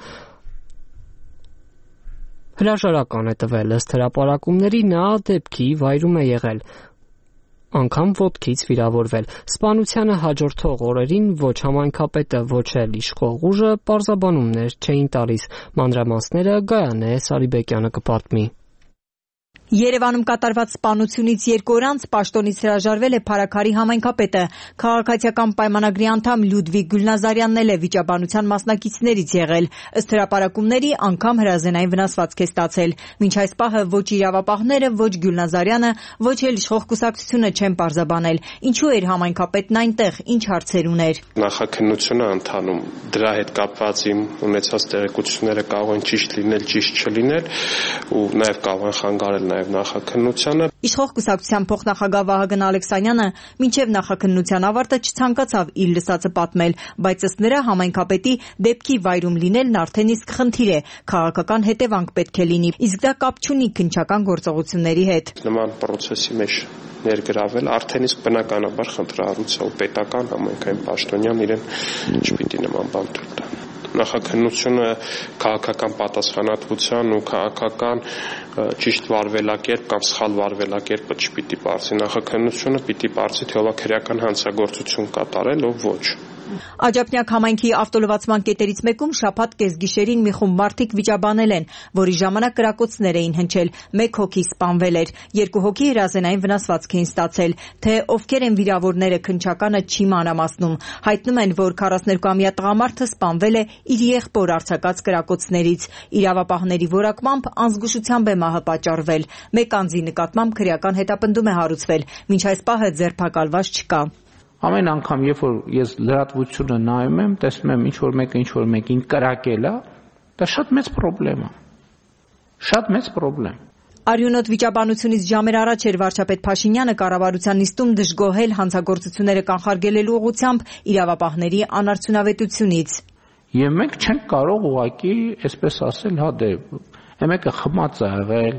հրաժարական է տվել, ըստ հրապարակումների նա դեպքի վայրում է եղել, անգամ ոտքից վիրավորվել։ Սպանությանը հաջորդող օրերին ոչ համայնքապետը, ոչ էլ իշխող ուժը պարզաբանումներ չէին տալիս։ Մանրամասները Գայանե Սարիբեկյանը կպատմի։ Երևանում կատարված սպանությունից երկու օր անց պաշտոնից հրաժարվել է Փարաքարի համայնքապետը։ Քաղաքացիական պայմանագրի անդամ Լյուդվիգ Գուլնազարյանն էլ է վիճաբանության մասնակիցներից եղել։ Ըստ հրապարակումների անգամ հրազենային վնասվածք է ստացել։ Մինչ այս պահը ոչ իրավապահները, ոչ Գուլնազարյանը, ոչ էլ իշխող կուսակցությունը չեն պարզաբանել, ինչու էր համայնքապետն այնտեղ, ինչ հարցեր ուներ։ Նախաքննությունը ընթանում, դրա հետ կապված իմ ունեցած տեղեկությունները կարող են ճիշտ լինել, ճիշտ չլինել ու նաև կարող են խանգարել նաև նախաքննությանը։ Իշխող կուսակցության փոխնախագահ Վահագն Ալեքսանյանը մինչև նախաքննության ավարտը չցանկացավ իր լսածը պատմել, բայց ըստ նրա համայնքապետի դեպքի վայրում լինելն արդեն իսկ խնդիր է, քաղաքական հետևանք պետք է լինի, իսկ դա կապ չունի քննչական գործողությունների հետ։ Նման process-ի մեջ ներգրավել արդեն իսկ բնականաբար խնդրահարույց է ու պետական համայնքային պաշտոնյան իրեն չպիտի նման բան թույլ տա։ Նախաքննությունը քաղաքական պատասխանատվության ու քաղաքական ճիշտ վարվելակերպ կամ սխալ վարվելակերպը չպիտի բարձի։ Նախաքննությունը պիտի բարձի թե ով քրեական հանցագործություն կատարել, ով ոչ։ Աջափնյակ համայնքի ավտոլվացման կետերից մեկում շաբաթ կեսգիշերին մի խումբ մարդիկ վիճաբանել են, որի ժամանակ կրակոցներ էին հնչել, մեկ հոգի սպանվել էր, երկու հոգի հրազենային վնասվածք էին ստացել, թե ովքեր են վիրավորները քննչականը չի մանրամասնում։ Հայտնում են, որ քառասներկուամյա տղամարդը սպանվել է իր եղբոր արձակած կրակոցներից։ Իրավապահների որակմամբ անզգուշությամբ է մահը պատճառվել։ Մեկ անձի նկատմամբ քրեական հետապնդում է հարուցվել, մինչ այս պահը ձերբակալված չկա։ Ամեն անգամ, երբ որ ես լրատվությունը նայում եմ, տեսնում եմ ինչ-որ մեկը ինչ-որ մեկին կրակել է, դա շատ մեծ խնդրեմ է։ Շատ մեծ խնդրեմ։ Արյունոտ վիճաբանությունից ժամեր առաջ էր վարչապետ Փաշինյանը կառավարության նիստում դժգոհել հանցագործությունները կանխարգելելու ուղղությամբ իրավապահների անարդյունավետությունից։ Եվ մենք չենք կարող ուղղակի, այսպես ասել, հա դե, այն մեկը խմած է եղել,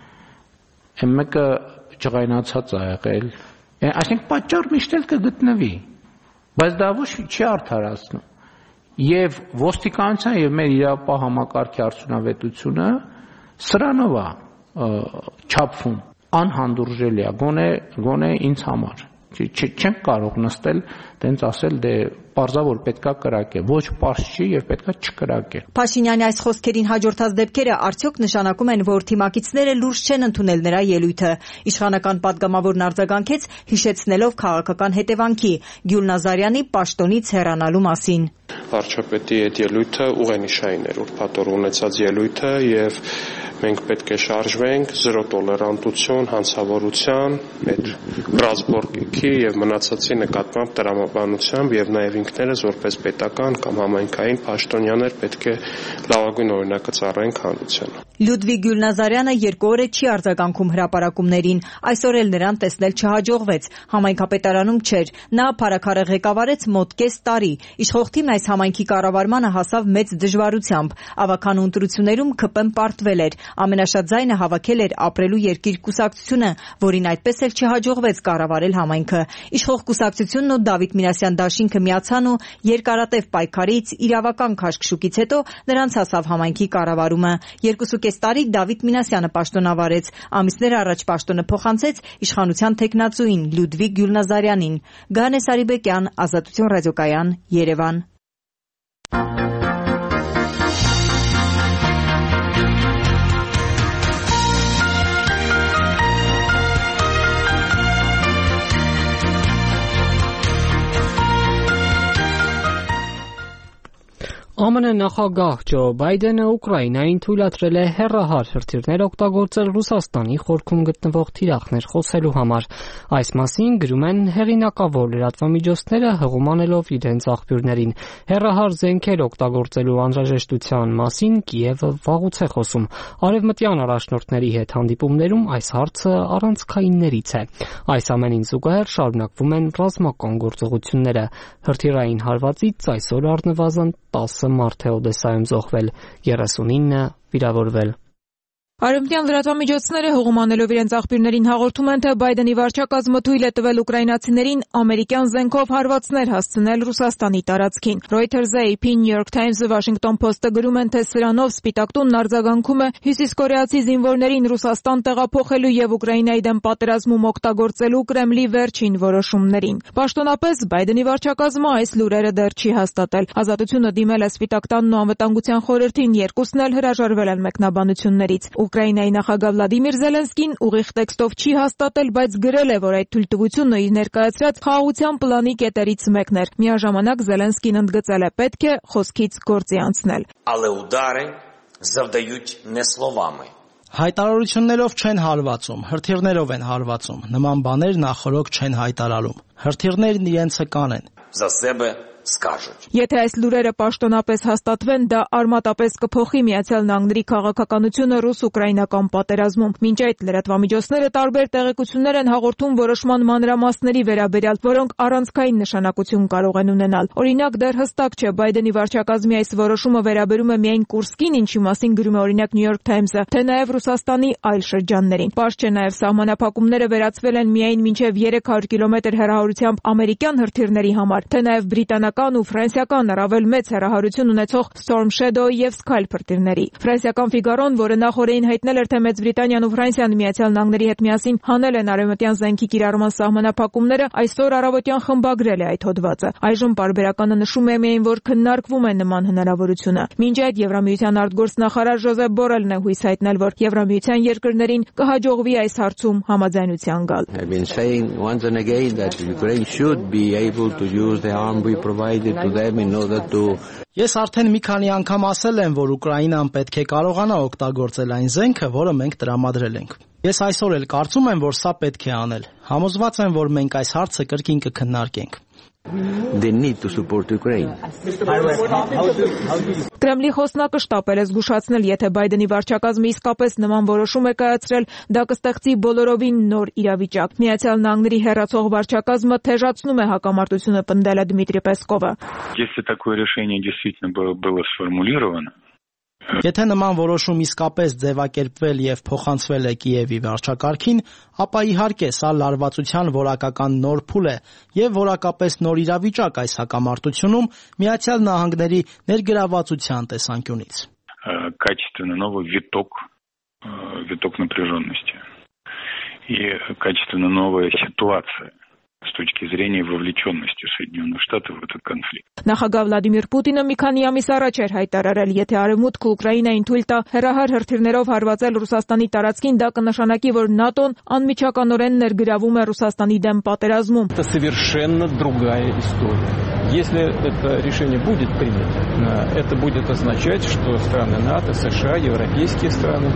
այն մեկը ջղայնացած է եղել, այսինքն պատճառ միշտ էլ կգտնվի, բայց դա ոչ չի արդարացնում։ Եվ ոստիկանության եւ մեր իրավապահ համակարգի արդյունավետությունը սրանով է չափվում, անհանդուրժելի է, գոնե գոնե ինձ համար։ Չենք կարող նստել տենց ասել դե պարզավոր պետքա կրակել, ոչ պարզ չի եւ պետքա չկրակել։ Փաշինյանի այս խոսքերին հաջորդած դեպքերը արդյոք նշանակում են, որ թիմակիցները լուրջ չեն ընդունել նրա ելույթը։ Իշխանական падգամավորն արձագանքեց, հիշեցնելով քաղաքական հետևանքի Գյուլնազարյանի պաշտոնից հեռանալու մասին։ Վարչապետի այդ ելույթը ուղենիշային էր, ուրբաթօր ունեցած ելույթը եւ մենք պետք է շարժվենք զրո տոլերանտություն, հանցավորության, մեր ռազմորգիքի եւ մնացածի նկատմամբ տրամաբանությամբ եւ նաեւ ինքներս որպես պետական կամ համայնքային պաշտոնյաներ պետք է լավագույն օրինակը ծառայենք հանրությանը։ Լյուդվիգ Գյուլնազարյանը երկու օր է չի արձագանքում հրապարակումներին, այսօր էլ նրան տեսնել չհաջողվեց, համայնքապետարանում չէր, նա փառաքարը ղեկավարեց մոտ կես տարի, իշխող թիմն այս համայնքի կառավարմանը հասավ մեծ դժվարությամբ, ավագանու ընտրություններում ՔՊ-ն պարտվել էր, ամենաշատ ձայնը հավաքել էր ապրելու երկիր կուսակցությունը, որին այդպես էլ չհաջողվեց կառավարել համայնքը։ Իշխող կուսակցությունն ու Դավիթ Մինասյան դաշինքը միացան ու երկարատև պայքարից, իրավական քաշքշուկից հետո նրանց հասավ համայնքի կառավարումը։ Երկուսուկես տարի Դավիթ Մինասյանը պաշտոնավարեց, ամիսներ առաջ պաշտոնը փոխանցեց իշխանության թեկնածուին Լյուդվիգ Գյուլնազարյանին։ Գանե Սարիբեկյան, Ազատություն ռադիոկայան, Երևան։ ԱՄՆ նախագահ Ջո Բայդենը Ուկրաինային թույլատրել է հեռահար հրթիռներ օգտագործել Ռուսաստանի խորքում գտնվող թիրախներ խոցելու համար։ Այս մասին գրում են հեղինակավոր լրատվամիջոցները հղում անելով իրենց աղբյուրներին։ Հեռահար զենքեր օգտագործելու անհրաժեշտության մասին Կիևը վաղուց է խոսում։ Արևմտյան առաջնորդների հետ հանդիպումներում այս հարցը առանցքայիններից է։ Այս ամենին զուգահեռ շարունակվում են ռազմական գործողությունները։ Հրթիռային հարվածից այսօր առնվազն տասը մարդ է Օդեսայում զոհվել, երեսունինը վիրավորվել։ Արևմտյան լրատվամիջոցները հղում անելով իրենց աղբյուրներին հաղորդում են, թե Բայդենի վարչակազմը թույլ է տվել ուկրաինացիներին ամերիկյան զենքով հարվածներ հասցնել Ռուսաստանի տարածքին։ Reuters-ը, A P, New York Times-ը, Washington Post-ը գրում են, թե սրանով Սպիտակ տունն արձագանքում է հյուսիսկորեացի զինվորներին Ռուսաստան տեղափոխելու եւ Ուկրաինայի դեմ պատերազմում օգտագործելու Կրեմլի վերջին որոշումներին։ Պաշտոնապես Բայդենի վարչակազմը այս լուրերը դեռ չի հաստատել։ Ազատությունը դիմել է Սպիտակ տանն ու Անվտանգության խորհրդին, երկուսն էլ հրաժարվել են մեկնաբանություններից։ Ուկրաինայի նախագահ Վլադիմիր Զելենսկին ուղիղ տեքստով չի հաստատել, բայց գրել է, որ այդ թույլտվությունը իր ներկայացրած խաղաղության պլանի կետերից մեկն էր։ Միաժամանակ Զելենսկին ընդգծել է, պետք է խոսքից գործի անցնել։ Але удари завдають не словами. Հայտարարություններով չեն հարվածում, հրթիռներով են հարվածում։ Նման բաներ նախորոք չեն հայտարարում։ Հրթիռներն իրենցը կանեն։ За себе скажуть. Եթե այս լուրերը պաշտոնապես հաստատվեն, դա արմատապես կփոխի Միացյալ Նահանգների քաղաքականությունը ռուս-ուկրաինական պատերազմում։ Մինչ այդ լրատվամիջոցները տարբեր տեղեկություններ են հաղորդում որոշման մանրամասների վերաբերյալ, որոնք առանցքային նշանակություն կարող են ունենալ։ Օրինակ, դեռ հստակ չէ Բայդենի վարչակազմի այս որոշումը վերաբերում է միայն Կուրսկին, ինչի մասին գրում է օրինակ New York Times-ը, թե նաև Ռուսաստանի այլ շրջաններին։ Պարզ չէ նաև սահմանափակումները վերացվել են միայն մինչև երեք հարյուր կիլոմետր հեռահարությամբ ամերիկյան հրթիռների համար, թե նաև բրիտանական ամերիկական ու ֆրանսիական առավել մեծ հեռահարություն ունեցող Storm Shadow եւ Sky փրտիրների։ Ֆրանսիական Figaro-ն, որը նախորդին հայտնել էր, թե Մեծ Բրիտանիան ու Ֆրանսիան Միացյալ Նահանգների հետ միասին հանել են արևմտյան զենքի կիրառման սահմանափակումները, այսօր առավոտյան խմբագրել է այդ հոդվածը։ Այժմ պարբերականը նշում է միայն, որ քննարկվում է նման հնարավորությունը։ Մինչ այդ Եվրամիության արտգործնախարար Ժոզեփ Բորելն է հույս հայտնել, որ Եվրամիության երկրներին կհաջողվի այս հարցում համաձայնության գալ։ I've been saying once and again that Ukraine should be able to use the arm we provided to them in order to Ես արդեն մի քանի անգամ ասել եմ, որ Ուկրաինան պետք է կարողանա օգտագործել այն զենքը, որը մենք տրամադրել ենք։ Ես այսօր էլ կարծում եմ, որ սա պետք է անել։ Համոզված եմ, որ մենք այս հարցը կրկին կքննարկենք։ They need to support Ukraine. Կրեմլի խոսնակը շտապել է զգուշացնել, եթե Բայդենի վարչակազմը իսկապես նման որոշում է կայացրել, դա կստեղծի բոլորովին նոր իրավիճակ։ Միացյալ Նահանգների հեռացող վարչակազմը թեժացնում է հակամարտությունը պնդել է Դմիտրի Պեսկովը։ Если такое решение действительно было сформулировано, Եթե նման որոշում իսկապես ձևակերպվել եւ փոխանցվել է Կիևի վարչակարգին, ապա իհարկե սա լարվածության որակական նոր փուլ է եւ որակապես нոր իրավիճակ այս հակամարտությունում Միացյալ Նահանգների ներգրավվածության տեսանկյունից։ Качественно новый виток, виток напряженности и качественно новая ситуация с точки зрения вовлеченности Соединенных Штатов в этот конфликт. Նախագահ Վլադիմիր Պուտինը մի քանի ամիս առաջ էր հայտարարել, եթե Արևմուտքը Ուկրաինային թույլ տա հեռահար հրթիռներով հարվածել Ռուսաստանի տարածքին, դա կնշանակի, որ ՆԱՏՕ-ն անմիջականորեն ներգրավում է Ռուսաստանի դեմ պատերազմում։ Это совершенно другая история. Если это решение будет принято, это будет означать, что страны НАТО, США, европейские страны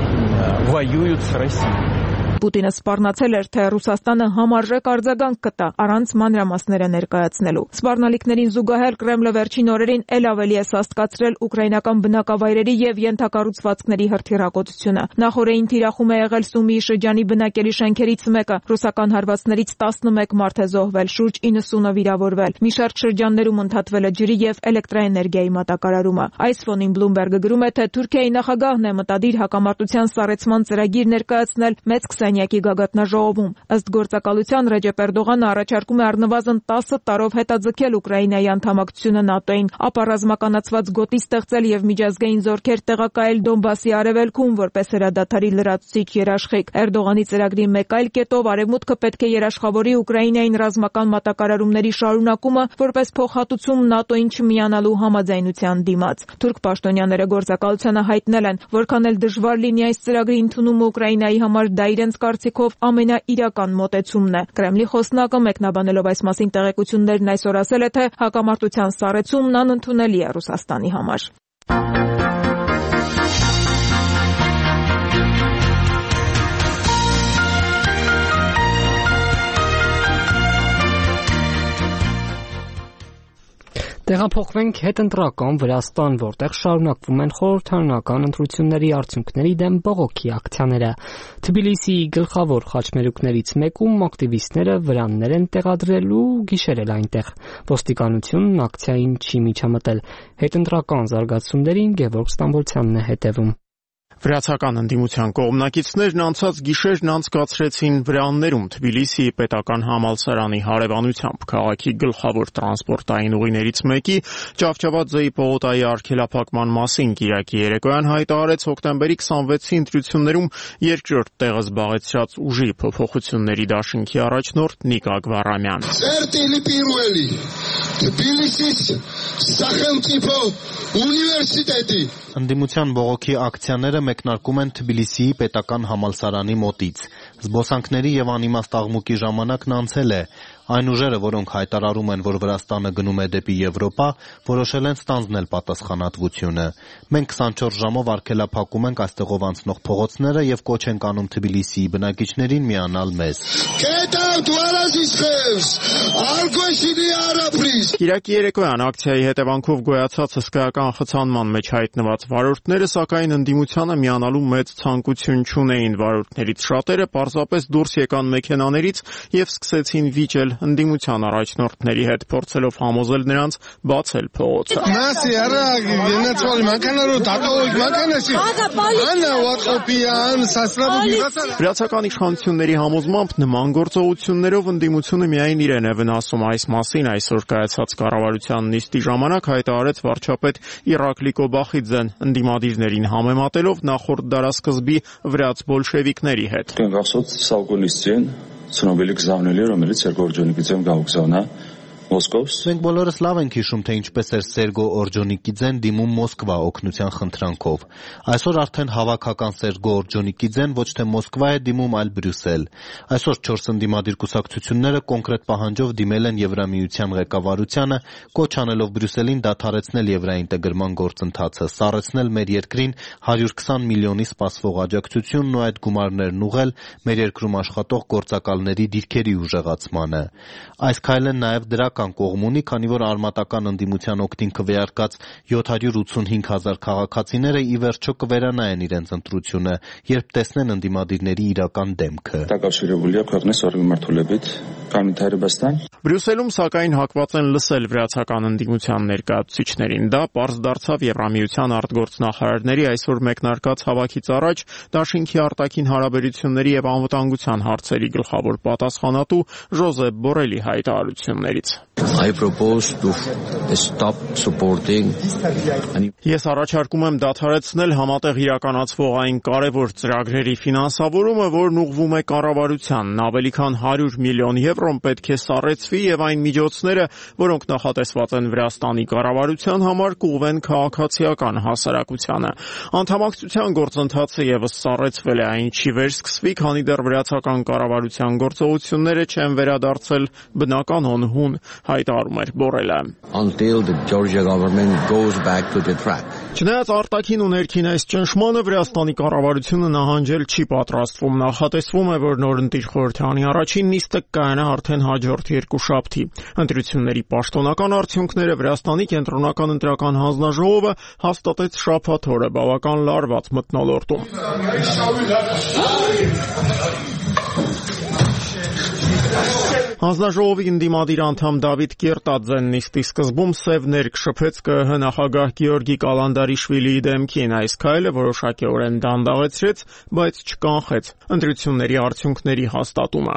воюют с Россией. Պուտինը սպառնացել էր, թե Ռուսաստանը համարժեք արձագանք կտա առանց մանրամասները ներկայացնելու։ Սպառնալիքներին զուգահեռ Կրեմլը վերջին օրերին էլ ավելի է սաստկացրել ուկրաինական բնակավայրերի եւ ենթակառուցվածքների հրթիռակոծությունը։ Նախորդին թիրախում է եղել Սումիի շրջանի բնակելի շենքերից մեկը։ Ռուսական հարվածներից տասնմեկ մարդ է զոհվել, շուրջ իննսունը վիրավորվել։ Մի շարք շրջաններում ընդհատվել է ջրի եւ էլեկտրաէներգիայի մատակարարումը։ Այս ֆոնին Bloomberg-ը գրում է, թե Թուրքիայի նախագահն է մտադիր հակամարտության սառեցման ծրագիր ներկայացնել մեծ Քսանյակի գագաթնաժողովում։ Ըստ գործակալության Ռեջեփ Էրդողանը առաջարկում է առնվազն տասը տարով հետաձգել Ուկրաինայի անդամակցությունը ՆԱՏՕ-ին, ապա ռազմականացված գոտի ստեղծել եւ միջազգային զորքեր տեղակայել Դոնբասի արևելքում որպես հրադադարի լրացուցիչ երաշխիք։ Էրդողանի ծրագրի մեկ այլ կետով Արևմուտքը պետք է երաշխավորի Ուկրաինային ռազմական մատակարարումների շարունակումը որպես փոխհատուցում ՆԱՏՕ-ին չմիանալու համաձայնության դիմաց։ Թուրք պաշտոնյաները գործակալությանը հայտնել են, որքան էլ դժվար լինի այս ծրագրի ընդունումը Ուկրաինայի համար, դա իրենց կարծիքով ամենաիրական մոտեցումն է։ Կրեմլի խոսնակը մեկնաբանելով այս մասին տեղեկություններն այսօր ասել է, թե հակամարտության սառեցումն անընդունելի է Ռուսաստանի համար։ Տեղափոխվենք հետընտրական Վրաստան, որտեղ շարունակվում են խորհրդարանական ընտրությունների արդյունքների դեմ բողոքի ակցիաները։ Թբիլիսիի գլխավոր խաչմերուկներից մեկում ակտիվիստները վրաններ են տեղադրել ու գիշերել այնտեղ։ Ոստիկանությունն ակցիային չի միջամտել։ Հետընտրական զարգացումներին Գևորգ Ստամբոլցյանն է հետևում։ Վրացական ընդդիմության կողմնակիցներն անցած գիշերն անցկացրեցին Վրաններում Թբիլիսիի պետական համալսարանի հարևանությամբ քաղաքի գլխավոր տրանսպորտային ուղիներից մեկի Ճավճավաձեի պողոտայի արգելափակման մասին Կիրակի երեկոյան հայտարարեց հոկտեմբերի քսանվեցի ընտրություններում երկրորդ տեղը զբաղեցրած ուժի փոփոխությունների դաշինքի առաջնորդ Նիկա Գվարամյանը։ Ընդդիմության բողոքի ակցիաները մեկնարկում են Թբիլիսիի պետական համալսարանի մոտից։ Զբոսանքների եւ անիմաստ աղմուկի ժամանակն անցել է։ Այն ուժերը, որոնք հայտարարում են, որ Վրաստանը գնում է դեպի Եվրոպա, որոշել են ստանձնել պատասխանատվությունը։ Մենք քսանչորս ժամով արգելափակում ենք այստեղով անցնող փողոցները եւ կոչ ենք անում Թբիլիսիի բնակիչներին միանալ մեզ։ Կիրակի երեկոյան ակցիայի հետևանքով գոյացած հսկայական խցանման մեջ հայտնված վարորդները, սակայն ընդդիմությանը միանալու մեծ ցանկություն չունեին։ Վարորդներից շատերը պարզապես դուրս եկան մեքենաներից եւ սկսեցին վիճել ընդդիմության առաջնորդների հետ, փորձելով համոզել նրանց բացել փողոցը։ Վրացական իշխանությունների համոզմամբ նման գործողություններով ընդդիմությունը միայն իրեն է վնասում։ Այս մասին այսօր կայացած կառավարության նիստի ժամանակ հայտարարեց վարչապետ Իրակլի Կոբախիձեն, ընդդիմադիրներին համեմատելով նախորդ դարասկզբի վրաց բոլշևիկների հետ։ Ցնոբելի գզավների ռոմերից Սերգո Օրջոնիկիձեն գաղուկզանա Մոսկովս։ Մենք բոլորս լավ ենք հիշում, թե ինչպես էր Սերգո Օրջոնիկիձեն դիմում Մոսկվա օգնության խնդրանքով։ Այսօր արդեն հավաքական Սերգո Օրջոնիկիձեն ոչ թե Մոսկվա է դիմում, այլ Բրյուսել։ Այսօր չորս ընդդիմադիր կուսակցությունները կոնկրետ պահանջով դիմել են Եվրամիության ղեկավարությանը, կոչ անելով Բրյուսելին դադարեցնել եվրաինտեգրման գործընթացը, սառեցնել մեր երկրին հարյուր քսան միլիոնի սպասվող աջակցությունն ու այդ գումարներն ուղղել մեր երկրում աշխատող գործակալների դիրքերի ուժեղացմանը։ Այս քայլը նաև դրական կողմ ունի, քանի որ արմատական ընդդիմության օգտին քվեարկած յոթ հարյուր ութսունհինգ հազար քաղաքացիները ի վերջո կվերանային իրենց ընտրությունը, երբ տեսնեն ընդդիմադիրների իրական դեմքը։ Բրյուսելում սակայն հակված են լսել վրացական ընդդիմության ներկայացուցիչներին։ Դա պարզ դարձավ Եվրամիության արտգործնախարարների այսօր մեկնարկած հավաքից առաջ Դաշինքի արտաքին հարաբերությունների եւ անվտանգության հարցերի գլխավոր պատասխանատու Ժոզեփ Բորելի հայտարարություններից։ I propose to stop supporting. Ես առաջարկում եմ դադարեցնել համատեղ իրականացվող այն կարևոր ծրագրերի ֆինանսավորումը, որն ուղղվում է կառավարությանն։ Ավելի քան հարյուր միլիոն եվրոն պետք է սառեցվի եւ այն միջոցները, որոնք նախատեսված են Վրաստանի կառավարության համար, կուղղվեն քաղաքացիական հասարակությանը։ Անդամակցության գործընթացը եւս սառեցվել է, այն չի վերսկսվի, քանի դեռ վրացական կառավարության գործողությունները չեն վերադարձել բնականon հուն, հայտարարում էր Բորելը։ Until the Georgia government goes back to the track. Չնայած արտաքին ու ներքին այս ճնշմանը Վրաստանի կառավարությունը նահանջել չի պատրաստվում։ Նախատեսվում է, որ նորընտիր խորհրդարանի առաջին նիստը կայանա արդեն հաջորդ երկուշաբթի։ Ընտրությունների պաշտոնական արդյունքները Վրաստանի կենտրոնական ընտրական հանձնաժողովը հաստատեց շաբաթ օրը բավական լարված մթնոլորտում։ Հանձնաժողովի ընդդիմադիր անդամ Դավիթ Կիրտաձեն նիստի սկզբում սև ներք շփեց ԿԸՀ նախագահ Գեորգի Կալանդարիշվիլիի դեմքին։ Այս քայլը որոշակիորեն դանդաղեցրեց, բայց չկանխեց ընտրությունների արդյունքների հաստատումը։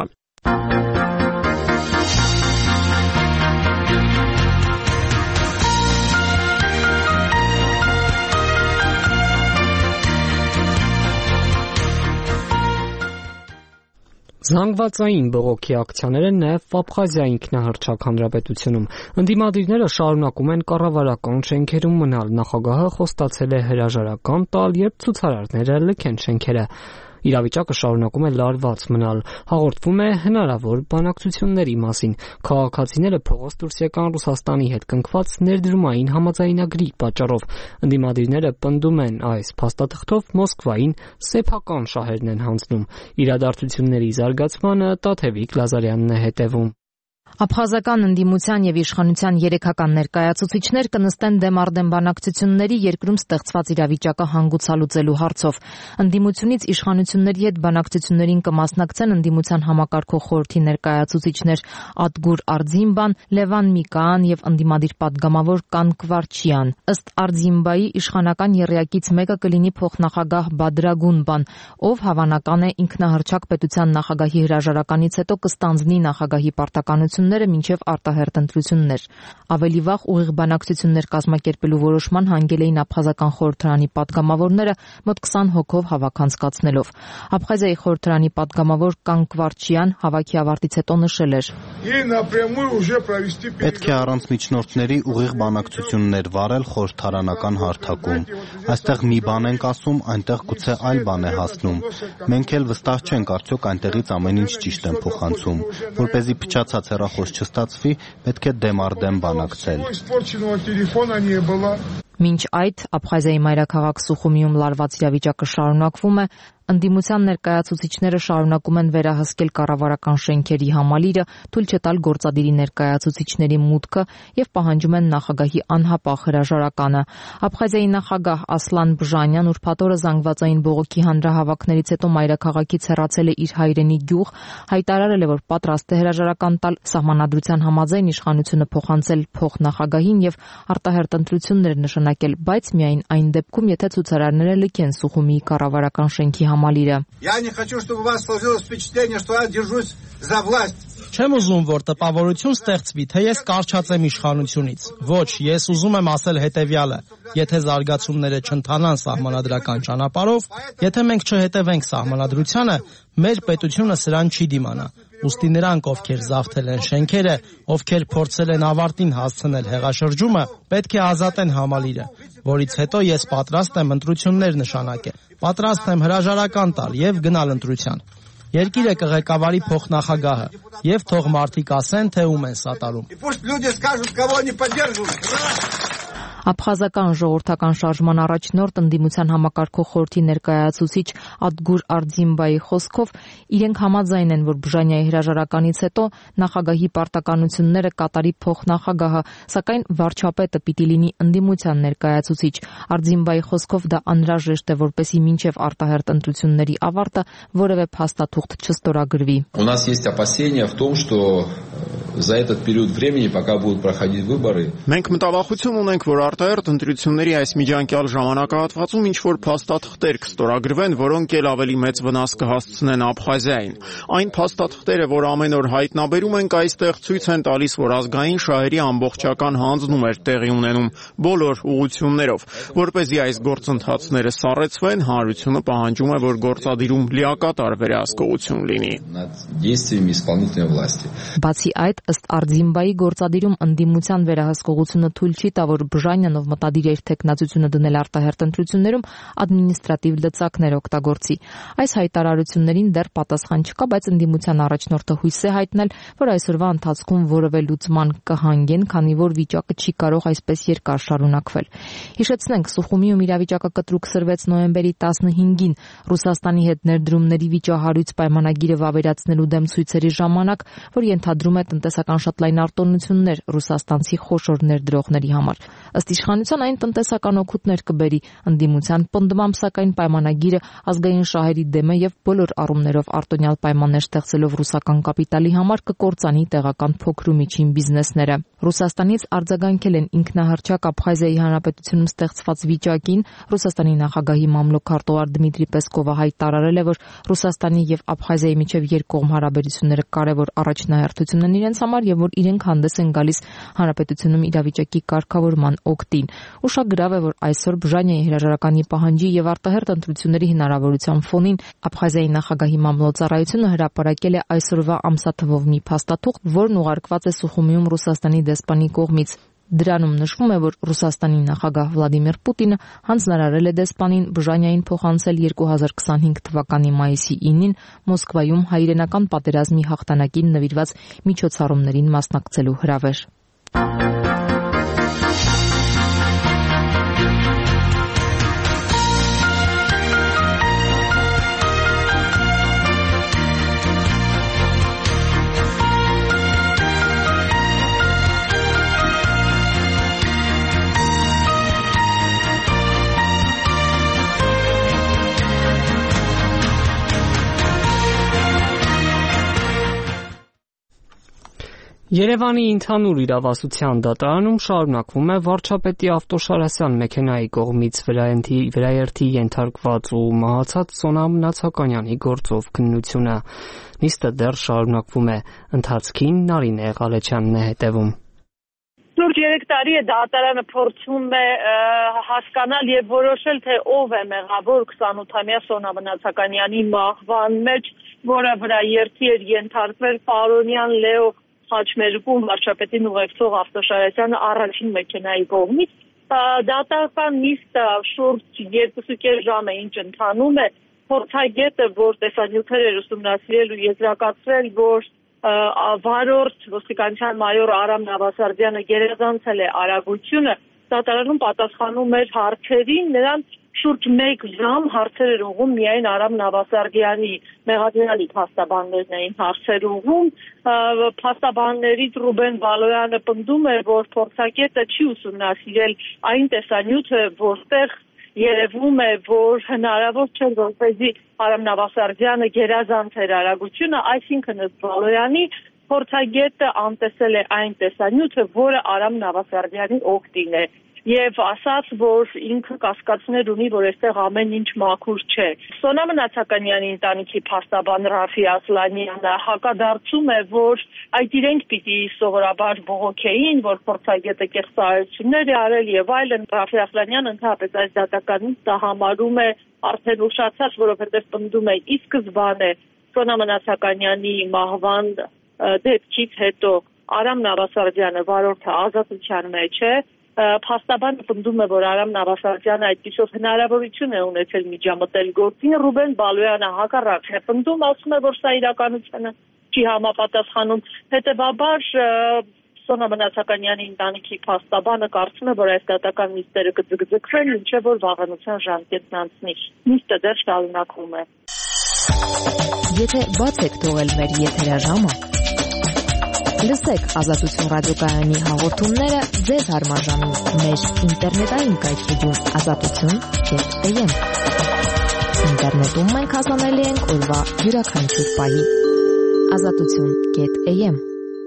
Զանգվածային բողոքի ակցիաները նաև Աբխազիայի ինքնահռչակ հանրապետությունում։ Ընդդիմադիրները շարունակում են կառավարական շենքերում մնալ։ Նախագահը խոստացել է հրաժարական տալ, երբ ցուցարարները լքեն շենքերը։ Իրավիճակը շարունակում է լարված մնալ։ Հաղորդվում է հնարավոր բանակցությունների մասին։ Քաղաքացիները փողոց դուրս եկան Ռուսաստանի հետ կնքված ներդրումային համաձայնագրի պատճառով։ Ընդդիմադիրները պնդում են, այս փաստաթղթով Մոսկվային սեփական շահերն են հանձնում։ Իրադարձությունների զարգացմանը Տաթևիկ Լազարյանն է հետևում։ Աբխազական ընդդիմության եւ իշխանության երեքական ներկայացուցիչներ կնստեն դեմարդեմ բանակցությունների երկրում ստեղծված իրավիճակը հանգուցալուծելու հարցով։ Ընդդիմությունից իշխանությունների հետ բանակցություններին կմասնակցեն ընդդիմության համակարգող խորհրդի ներկայացուցիչներ Ադգուր Արձիմբան, Լևան Միկաան եւ ընդդիմադիր падգամավոր Կան Կվարչյան։ Ըստ Արձիմբայի իշխանական եռյակից մեկը կլինի փոխնախագահ Բադրագունբան, ով հավանական է ինքնահռչակ պետության նախագահի հրաժարականից հետո կստանձնի նախագահի պարտականությունները մինչև արտահերթ ընտրություններ։ Ավելի վաղ ուղիղ բանակցություններ կազմակերպելու որոշման հանգել էին աբխազական խորհրդարանի падգամավորները մոտ քսան հոգով հավաք անցկացնելով։ Աբխազիայի խորհրդարանի падգամավոր Կան Կվարչյան հավաքի ավարտից հետո նշել էր. Պետք է առանց միջնորդների ուղիղ բանակցություններ վարել խորհրդարանական հարթակում։ Այստեղ մի բան ենք ասում, այնտեղ գուցե այլ բան է հասնում։ Մենք էլ վստահ չենք, արդյոք այնտեղից ամեն ինչ ճիշտ են փոխանցում։ Որպեսզի փչացած հեռախոս չստացվի, պետք է դեմ առ դեմ բանակցել։ Մինչ այդ Աբխազիայի մայրաքաղաք Սուխումիում լարված իրավիճակը շարունակվում է, Ընդդիմության ներկայացուցիչները շարունակում են վերահսկել կառավարական շենքերի համալիրը, թույլ չտալ գործադիրի ներկայացուցիչների մուտքը եւ պահանջում են նախագահի անհապաղ հրաժարականը։ Աբխազիայի նախագահ Ասլան Բժանյան ուրբաթ օրը զանգվածային բողոքի հանրահավաքներից հետո մայրաքաղաքից հեռացել է իր հայրենի գյուղ, հայտարարել է, որ պատրաստ է հրաժարական տալ, սահմանադրության համաձայն իշխանությունը փոխանցել փոխնախագահին եւ արտահերտ ընտրություններ նշանակել, բայց միայն այն դեպքում, եթե ցուցարարները լքեն Սուխումիի կառավարական շենքի համալիրը։ Я не хочу, чтобы у вас сложилось впечатление, что я держусь за власть. Չեմ ուզում, որ տպավորություն ստեղծվի, թե ես կարճած եմ իշխանությունից։ Ոչ, ես ուզում եմ ասել հետևյալը. եթե զարգացումները չընթանան սահմանադրական ճանապարհով, եթե մենք չհետևենք սահմանադրությանը, մեր պետությունը սրան չի դիմանա։ Ուստի նրանք, ովքեր զավթել են շենքերը, ովքեր փորձել են ավարտին հասցնել հեղաշրջումը, պետք է ազատեն համալիրը, որից հետո ես պատրաստ եմ ընտրություններ նշանակել, պատրաստ եմ հրաժարական տալ եւ գնալ ընտրության։ Երկիրը կղեկավարի փոխնախագահը եւ թող մարդիկ ասեն, թե ում են սատարում։ Աբխազական ժողովրդական շարժման առաջնորդ ընդդիմության համակարգող խորհրդի ներկայացուցիչ Ադգուր Արձիմբայի խոսքով իրենք համաձայն են, որ Բժանյայի հրաժարականից հետո նախագահի պարտականությունները կատարի փոխնախագահը, սակայն վարչապետը պիտի լինի ընդդիմության ներկայացուցիչ։ Արձիմբայի խոսքով դա անհրաժեշտ է, որպեսզի մինչև արտահերտ ընտրությունների ավարտը որևէ փաստաթուղթ չստորագրվի։ У нас есть опасения в том, что за этот период времени, пока будут проходить выборы, մենք մտավախություն ունենք, որ արտահերտ ընտրությունների այս միջանկյալ ժամանակահատվածում ինչ-որ փաստաթղթեր կստորագրվեն, որոնք ել ավելի մեծ վնաս կհասցնեն Աբխազիային։ Այն փաստաթղթերը, որ ամեն օր հայտնաբերում ենք այստեղ, ցույց են տալիս, որ ազգային շահերի ամբողջական հանձնում էր տեղի ունենում բոլոր ուղղություններով։ Որպեսզի այս գործընթացները սառեցվեն, հանրությունը պահանջում է, որ գործադիրում լիակատար վերահսկողություն լինի։ Բացի այդ, ըստ Արձիմբայի, գործադիրում ընդդիմության վերահսկողությունը թույլ չի տա, որ Բժանյանով մտադիր էր թեկնածությունը դնել արտահերտ ընտրություններում ադմինիստրատիվ լծակներ օգտագործի։ Այս հայտարարություններին դեռ պատասխան չկա, բայց ընդդիմության առաջնորդը հույս է հայտնել, որ այսօրվա ընթացքում որևէ լուծման կհանգեն, քանի որ վիճակը չի կարող այսպես երկար շարունակվել։ Հիշեցնենք, Սուխումիում իրավիճակը կտրուկ սրվեց նոյեմբերի տասնհինգին Ռուսաստանի հետ ներդրումների վիճահարույց պայմանագիրը վավերացնելու դեմ ցույցերի ժամանակ, որ ենթադրում է տնտեսական շատ լայն արտոնություններ ռուսաստանցի խոշոր ներդրողների համար։ Ըստ իշխանության այն տնտեսական օգուտներ կբերի, ընդդիմության պնդմամբ, սակայն պայմանագիրը ազգային շահերի դեմ է եւ բոլոր առումներով արտոնյալ պայմաններ ստեղծելով ռուսական կապիտալի համար կկործանի տեղական փոքր ու միջին բիզնեսները։ Ռուսաստանից արձագանքել են ինքնահռչակ Աբխազիայի հանրապետությունում ստեղծված վիճակին։ Ռուսաստանի նախագահի մամլոք-արտուղար Դմիտրի Պեսկովը հայտարարել է, որ Ռուսաստանի եւ Աբխազիայի միջև երկկողմ հարաբերությունները կարևոր առաջնահերթություն են իրենց համար եւ որ իրենք հանդես են գալիս հանրապետությունում իրավիճակի կարգավորման օգտին։ Ուշագրավ է, որ այսօր Բժանյայի հրաժարականի պահանջի եւ արտահերտ ընտրությունների հնարավորության ֆոնին Աբխազիայի նախագահի մամլոյցարայությունը հրապարակել է այսօրվա ամսաթվով մի փաստաթուղթ, որն ուղարկված է Սուխումիում Ռուսաստանի դեսպանի կողմից։ Դրանում նշվում է, որ Ռուսաստանի նախագահ Վլադիմիր Պուտինը հանձնարարել է դեսպանին Բժանյային փոխանցել երկու հազար քսանհինգ թվականի մայիսի ինին Մոսկվայում հայրենական պատերազմի հաղթանակին նվիրված միջոցառումներին մասնակցելու հրավեր։ Երևանի ընդհանուր իրավասության դատարանում շարունակվում է վարչապետի Ավտոշարասյան մեքենայի կողմից վրաերթի ենթարկված ու մահացած Սոնամ Նացականյանի գործով քննությունը։ Նիստը դեռ շարունակվում է, ընթացքին Նարինե Ղալեչյանն է հետևում։ Շուրջ երեք տարի է դատարանը փորձում է հասկանալ եւ որոշել, թե ով է մեղավոր քսանութամյա Սոնամ Նացականյանի մահվան մեջ, որը վրաերթի էր ենթարկվել Պարոնյան Լեո Խաչմերուկում վարչապետին ուղեկցող Ավտոշարասյանը առաջին մեքենայի կողմից։ Դատական նիստը շուրջ երկուսուկես ժամ է ինչ ընթանում է, փորձագետը, որ տեսանյութեր էր ուսումնասիրել ու եզրակացրել, որ վարորդ ոստիկանության մայոր Արամ Նավասարդյանը գերազանցել է արագությունը, դատարանում պատասխանում էր հարցերին, նրան շուրջ մեկ ժամ հարցեր էր ուղում միայն Արամ Նավասարդյանի Մեղադրյանի փաստաբաններն էին հարցեր ուղում, փաստաբաններից Ռուբեն Բալոյանը պնդում էր, որ փորձագետը չի ուսումնասիրել այն տեսանյութը, որտեղ երևում է, որ հնարավոր չէ, որպեսզի Արամ Նավասարդյանը գերազանց էր արագությունը, այսինքն ըստ Բալոյանի փորձագետը անտեսել է այն տեսանյութը, որը Արամ Նավասարդյանի օգտին է։ Եվ ասաց, որ ինքը կասկածներ ունի, որ այստեղ ամեն ինչ մաքուր չէ։ Սոնա Մնացականյանի ընտանիքի փաստաբան Ռաֆի Ասլանյանը հակադարձում է, որ այդ իրենք պիտի սովորաբար բողոքեին, որ փորձագետը կեղծարարություններ է արել եւ այլն։ Ռաֆի Ասլանյանը ընդհանրապես այս դատականին դա համարում է արդեն ուշացած, որովհետեւ պնդում է ի սկզբանե Սոնա Մնացականյանի մահվան դեպքից հետո Արամ Նավասարդյանը վարորդը ազատության մեջ է։ Փաստաբանը պնդում է, որ Արամ Նավասարդյանը այդպիսով հնարավորություն է ունեցել միջամտել գործին։ Ռուբեն Բալոյանը հակառակն է պնդում, ասում է, որ սա իրականությանը չի համապատասխանում։ Հետևաբար Սոնա Մնացականյանի ընտանիքի փաստաբանը կարծում է, որ այս դատական նիստերը կձգձգվեն, մինչև որ վաղանության ժամկետն անցնի։ Նիստը դեռ շարունակվում է։ Եթե բաց եք թողել մեր եթերաժամը, լսեք Ազատություն ռադիոկայանի հաղորդումները ձեզ հարմարժանում մեր ինտերնետային կայքեջում ազատություն կետ am։ Ինտերնետում մենք հասանելի ենք օրվա յուրաքանչյուր պահի։ ազատություն կետ am։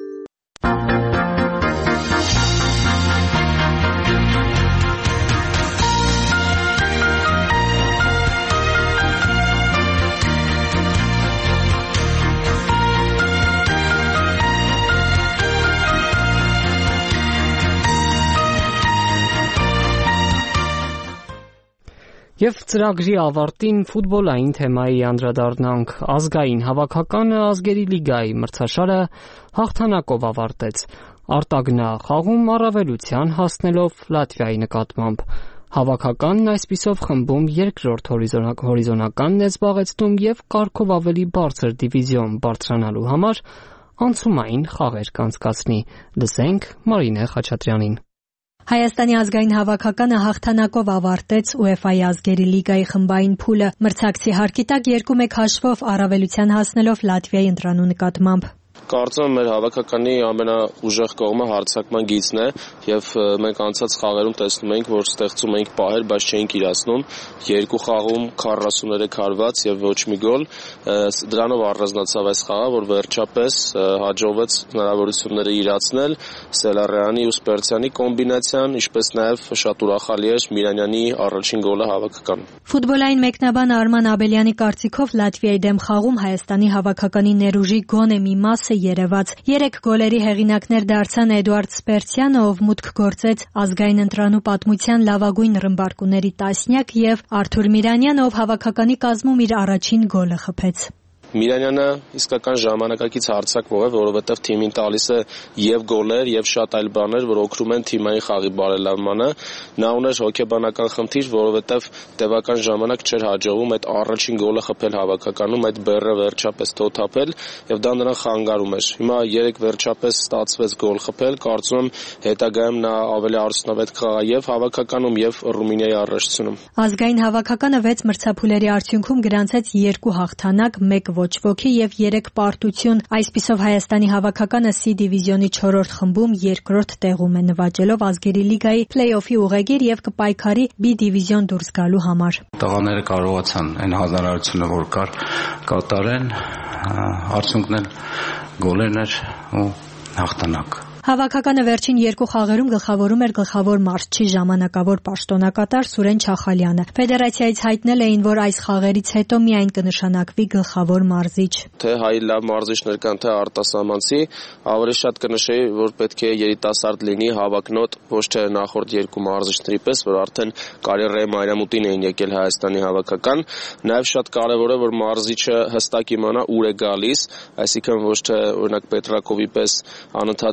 Եվ ծրագրի ավարտին ֆուտբոլային թեմայի անդրադառնանք։ Ազգային հավաքականը ազգերի լիգայի մրցաշարը հաղթանակով ավարտեց։ Արտագնա խաղում առավելության հասնելով Լատվիայի նկատմամբ։ Հավաքականն այսպիսով խմբում երկրորդ հորիզոնականն է զբաղեցնում եւ կարգով ավելի բարձր դիվիզիոն բարձրանալու համար անցումային խաղեր կանցկացնի։ Լսենք Մարինե Խաչատրյանին։ Հայաստանի ազգային հավաքականը հաղթանակով ավարտեց ՈՒԵՖԱ-ի ազգերի լիգայի խմբային փուլը, մրցակցի հարկի տակ երկու մեկ հաշվով առավելության հասնելով Լատվիայի ընտրանու նկատմամբ։ Կարծում եմ մեր հավաքականի ամենաուժեղ կողմը հարձակման գիծն է եւ մենք անցած խաղերում տեսնում ենք, որ ստեղծում ենք պահեր, բայց չէինք իրացնում։ Երկու խաղում քառասուններեք հարված եւ ոչ մի գոլ։ Դրանով առանձնացավ այս խաղը, որ վերջապես հաջողվեց հնարավորությունները իրացնել Սելարյանի ու Սպերցյանի կոմբինացիան, ինչպես նաեւ շատ ուրախալի էր Միրանյանի առաջին գոլը հավաքականում։ Ֆուտբոլային մեկնաբան Արման Աբելյանի կարծիքով Լատվիայի դեմ խաղում Հայաստանի հավաքականի ներուժի գոնե մի մասը երևաց։ Երեք գոլերի հեղինակներ դարձան Էդուարդ Սպերցյանը, ով մուտք գործեց ազգային ընտրանու պատմության լավագույն ռմբարկուների տասնյակ, եւ Արթուր Միրանյանը, ով հավաքականի կազմում իր առաջին գոլը խփեց։ Միրանյանը իսկական ժամանակակից հարձակվող է, որովհետև թիմին տալիս է եւ գոլեր, եւ շատ այլ բաներ, որ օգնում են թիմային խաղի բարելավմանը։ Նա ուներ հոգեբանական խնդիր, որովհետև տևական ժամանակ չէր հաջողվում այդ առաջին գոլը խփել հավաքականում, այդ բեռը վերջապես թոթափել, եւ դա նրան խանգարում էր։ Հիմա երեք վերջապես ստացվեց գոլ խփել, կարծում եմ հետագայում նա ավելի արդյունավետ կխաղա եւ հավաքականում եւ Ռումինիայի առաջացնում։ Ազգային հավաքականը վեց մրցափուլերի արդյունքում գրանցեց երկու հաղթանակ, մեկ ոչ ոքի եւ երեք պարտություն։ Այսպիսով Հայաստանի հավաքականը C դիվիզիոնի չորրորդ խմբում երկրորդ տեղում է, նվաճելով ազգերի լիգայի փլեյ-օֆի ուղեգիր եւ կպայքարի B դիվիզիոն դուրս գալու համար։ Տղաները կարողացան այն հազարարությունը, որ կար, կատարեն, արդյունքն էլ գոլերն էր ու հաղթանակ։ Հավաքականը վերջին երկու խաղերում գլխավորում էր գլխավոր մարզչի ժամանակավոր պաշտոնակատար Սուրեն Չախալյանը։ Ֆեդերացիայից հայտնել էին, որ այս խաղերից հետո միայն կնշանակվի գլխավոր մարզիչ։ Թե հայ լավ մարզիչներ կան, թե արտասահմանցի, ավելի շատ կնշեի, որ պետք է երիտասարդ լինի հավակնոտ, ոչ թե նախորդ երկու մարզիչների պես, որ արդեն կարիերայի մայրամուտին էին եկել Հայաստանի հավաքական։ Նաև շատ կարևոր է, որ մարզիչը հստակ իմանա ուր է գալիս, այսինքն ոչ թե օրինակ Պետրակովի պես անընդհատ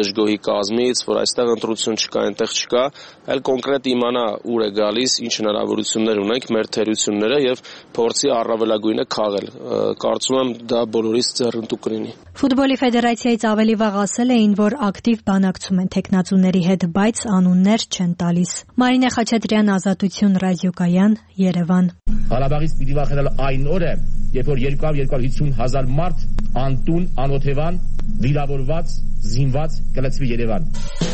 դժգոհի կազմից, որ այստեղ ընտրություն չկա, այնտեղ չկա, այլ կոնկրետ իմանա ուր է գալիս, ինչ հնարավորություններ ունենք, մեր թերությունները եւ փորձի առավելագույնը քաղել։ Կարծում եմ դա բոլորիս ձեռնտու կլինի։ Ֆուտբոլի ֆեդերացիայից ավելի վաղ ասել էին, որ ակտիվ բանակցում են թեկնածուների հետ, բայց անուններ չեն տալիս։ Մարինե Խաչատրյան, Ազատություն ռադիոկայան, Երևան։ Ղարաբաղից պիտի վախենալ այն օրը, երբ որ երկու հարյուր հիսուն հազար մարդ անտուն, անօթևան, վիրավորված, զինված կլցվի Երևան։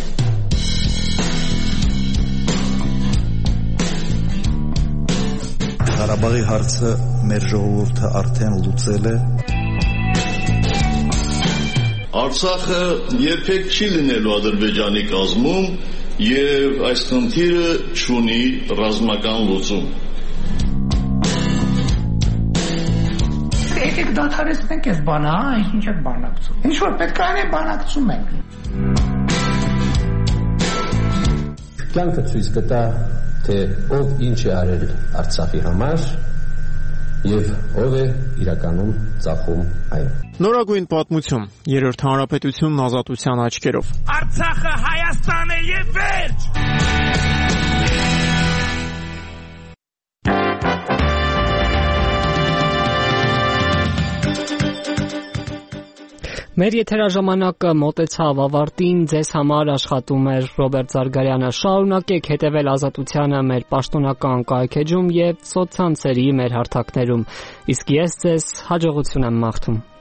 Ղարաբաղի հարցը մեր ժողովուրդը արդեն լուծել է։ Արցախը երբեք չի լինելու Ադրբեջանի կազմում եւ այս խնդիրը չունի ռազմական լուծում։ Եկեք դադարեցնենք այս բանը, հա, ինչ է բանակցում։ Ինչ որ պետք է անենք, բանակցում ենք։ Կյանքը ցույց կտա, թե ով ինչ է արել Արցախի համար եւ ով է իրականում ծախում այն։ Նորագույն պատմություն։ Երրորդ հանրապետությունն ազատության աչքերով։ Արցախը Հայաստան է եւ վերջ։ Մեր եթերաժամանակը մոտեցավ ավարտին, ձեզ համար աշխատում էր Ռոբերտ Զարգարյանը։ Շարունակեք հետևել Ազատությանը մեր պաշտոնական կայքեջում եւ սոցցանցերի մեր հարթակներում։ Իսկ ես ձեզ հաջողություն եմ մաղթում։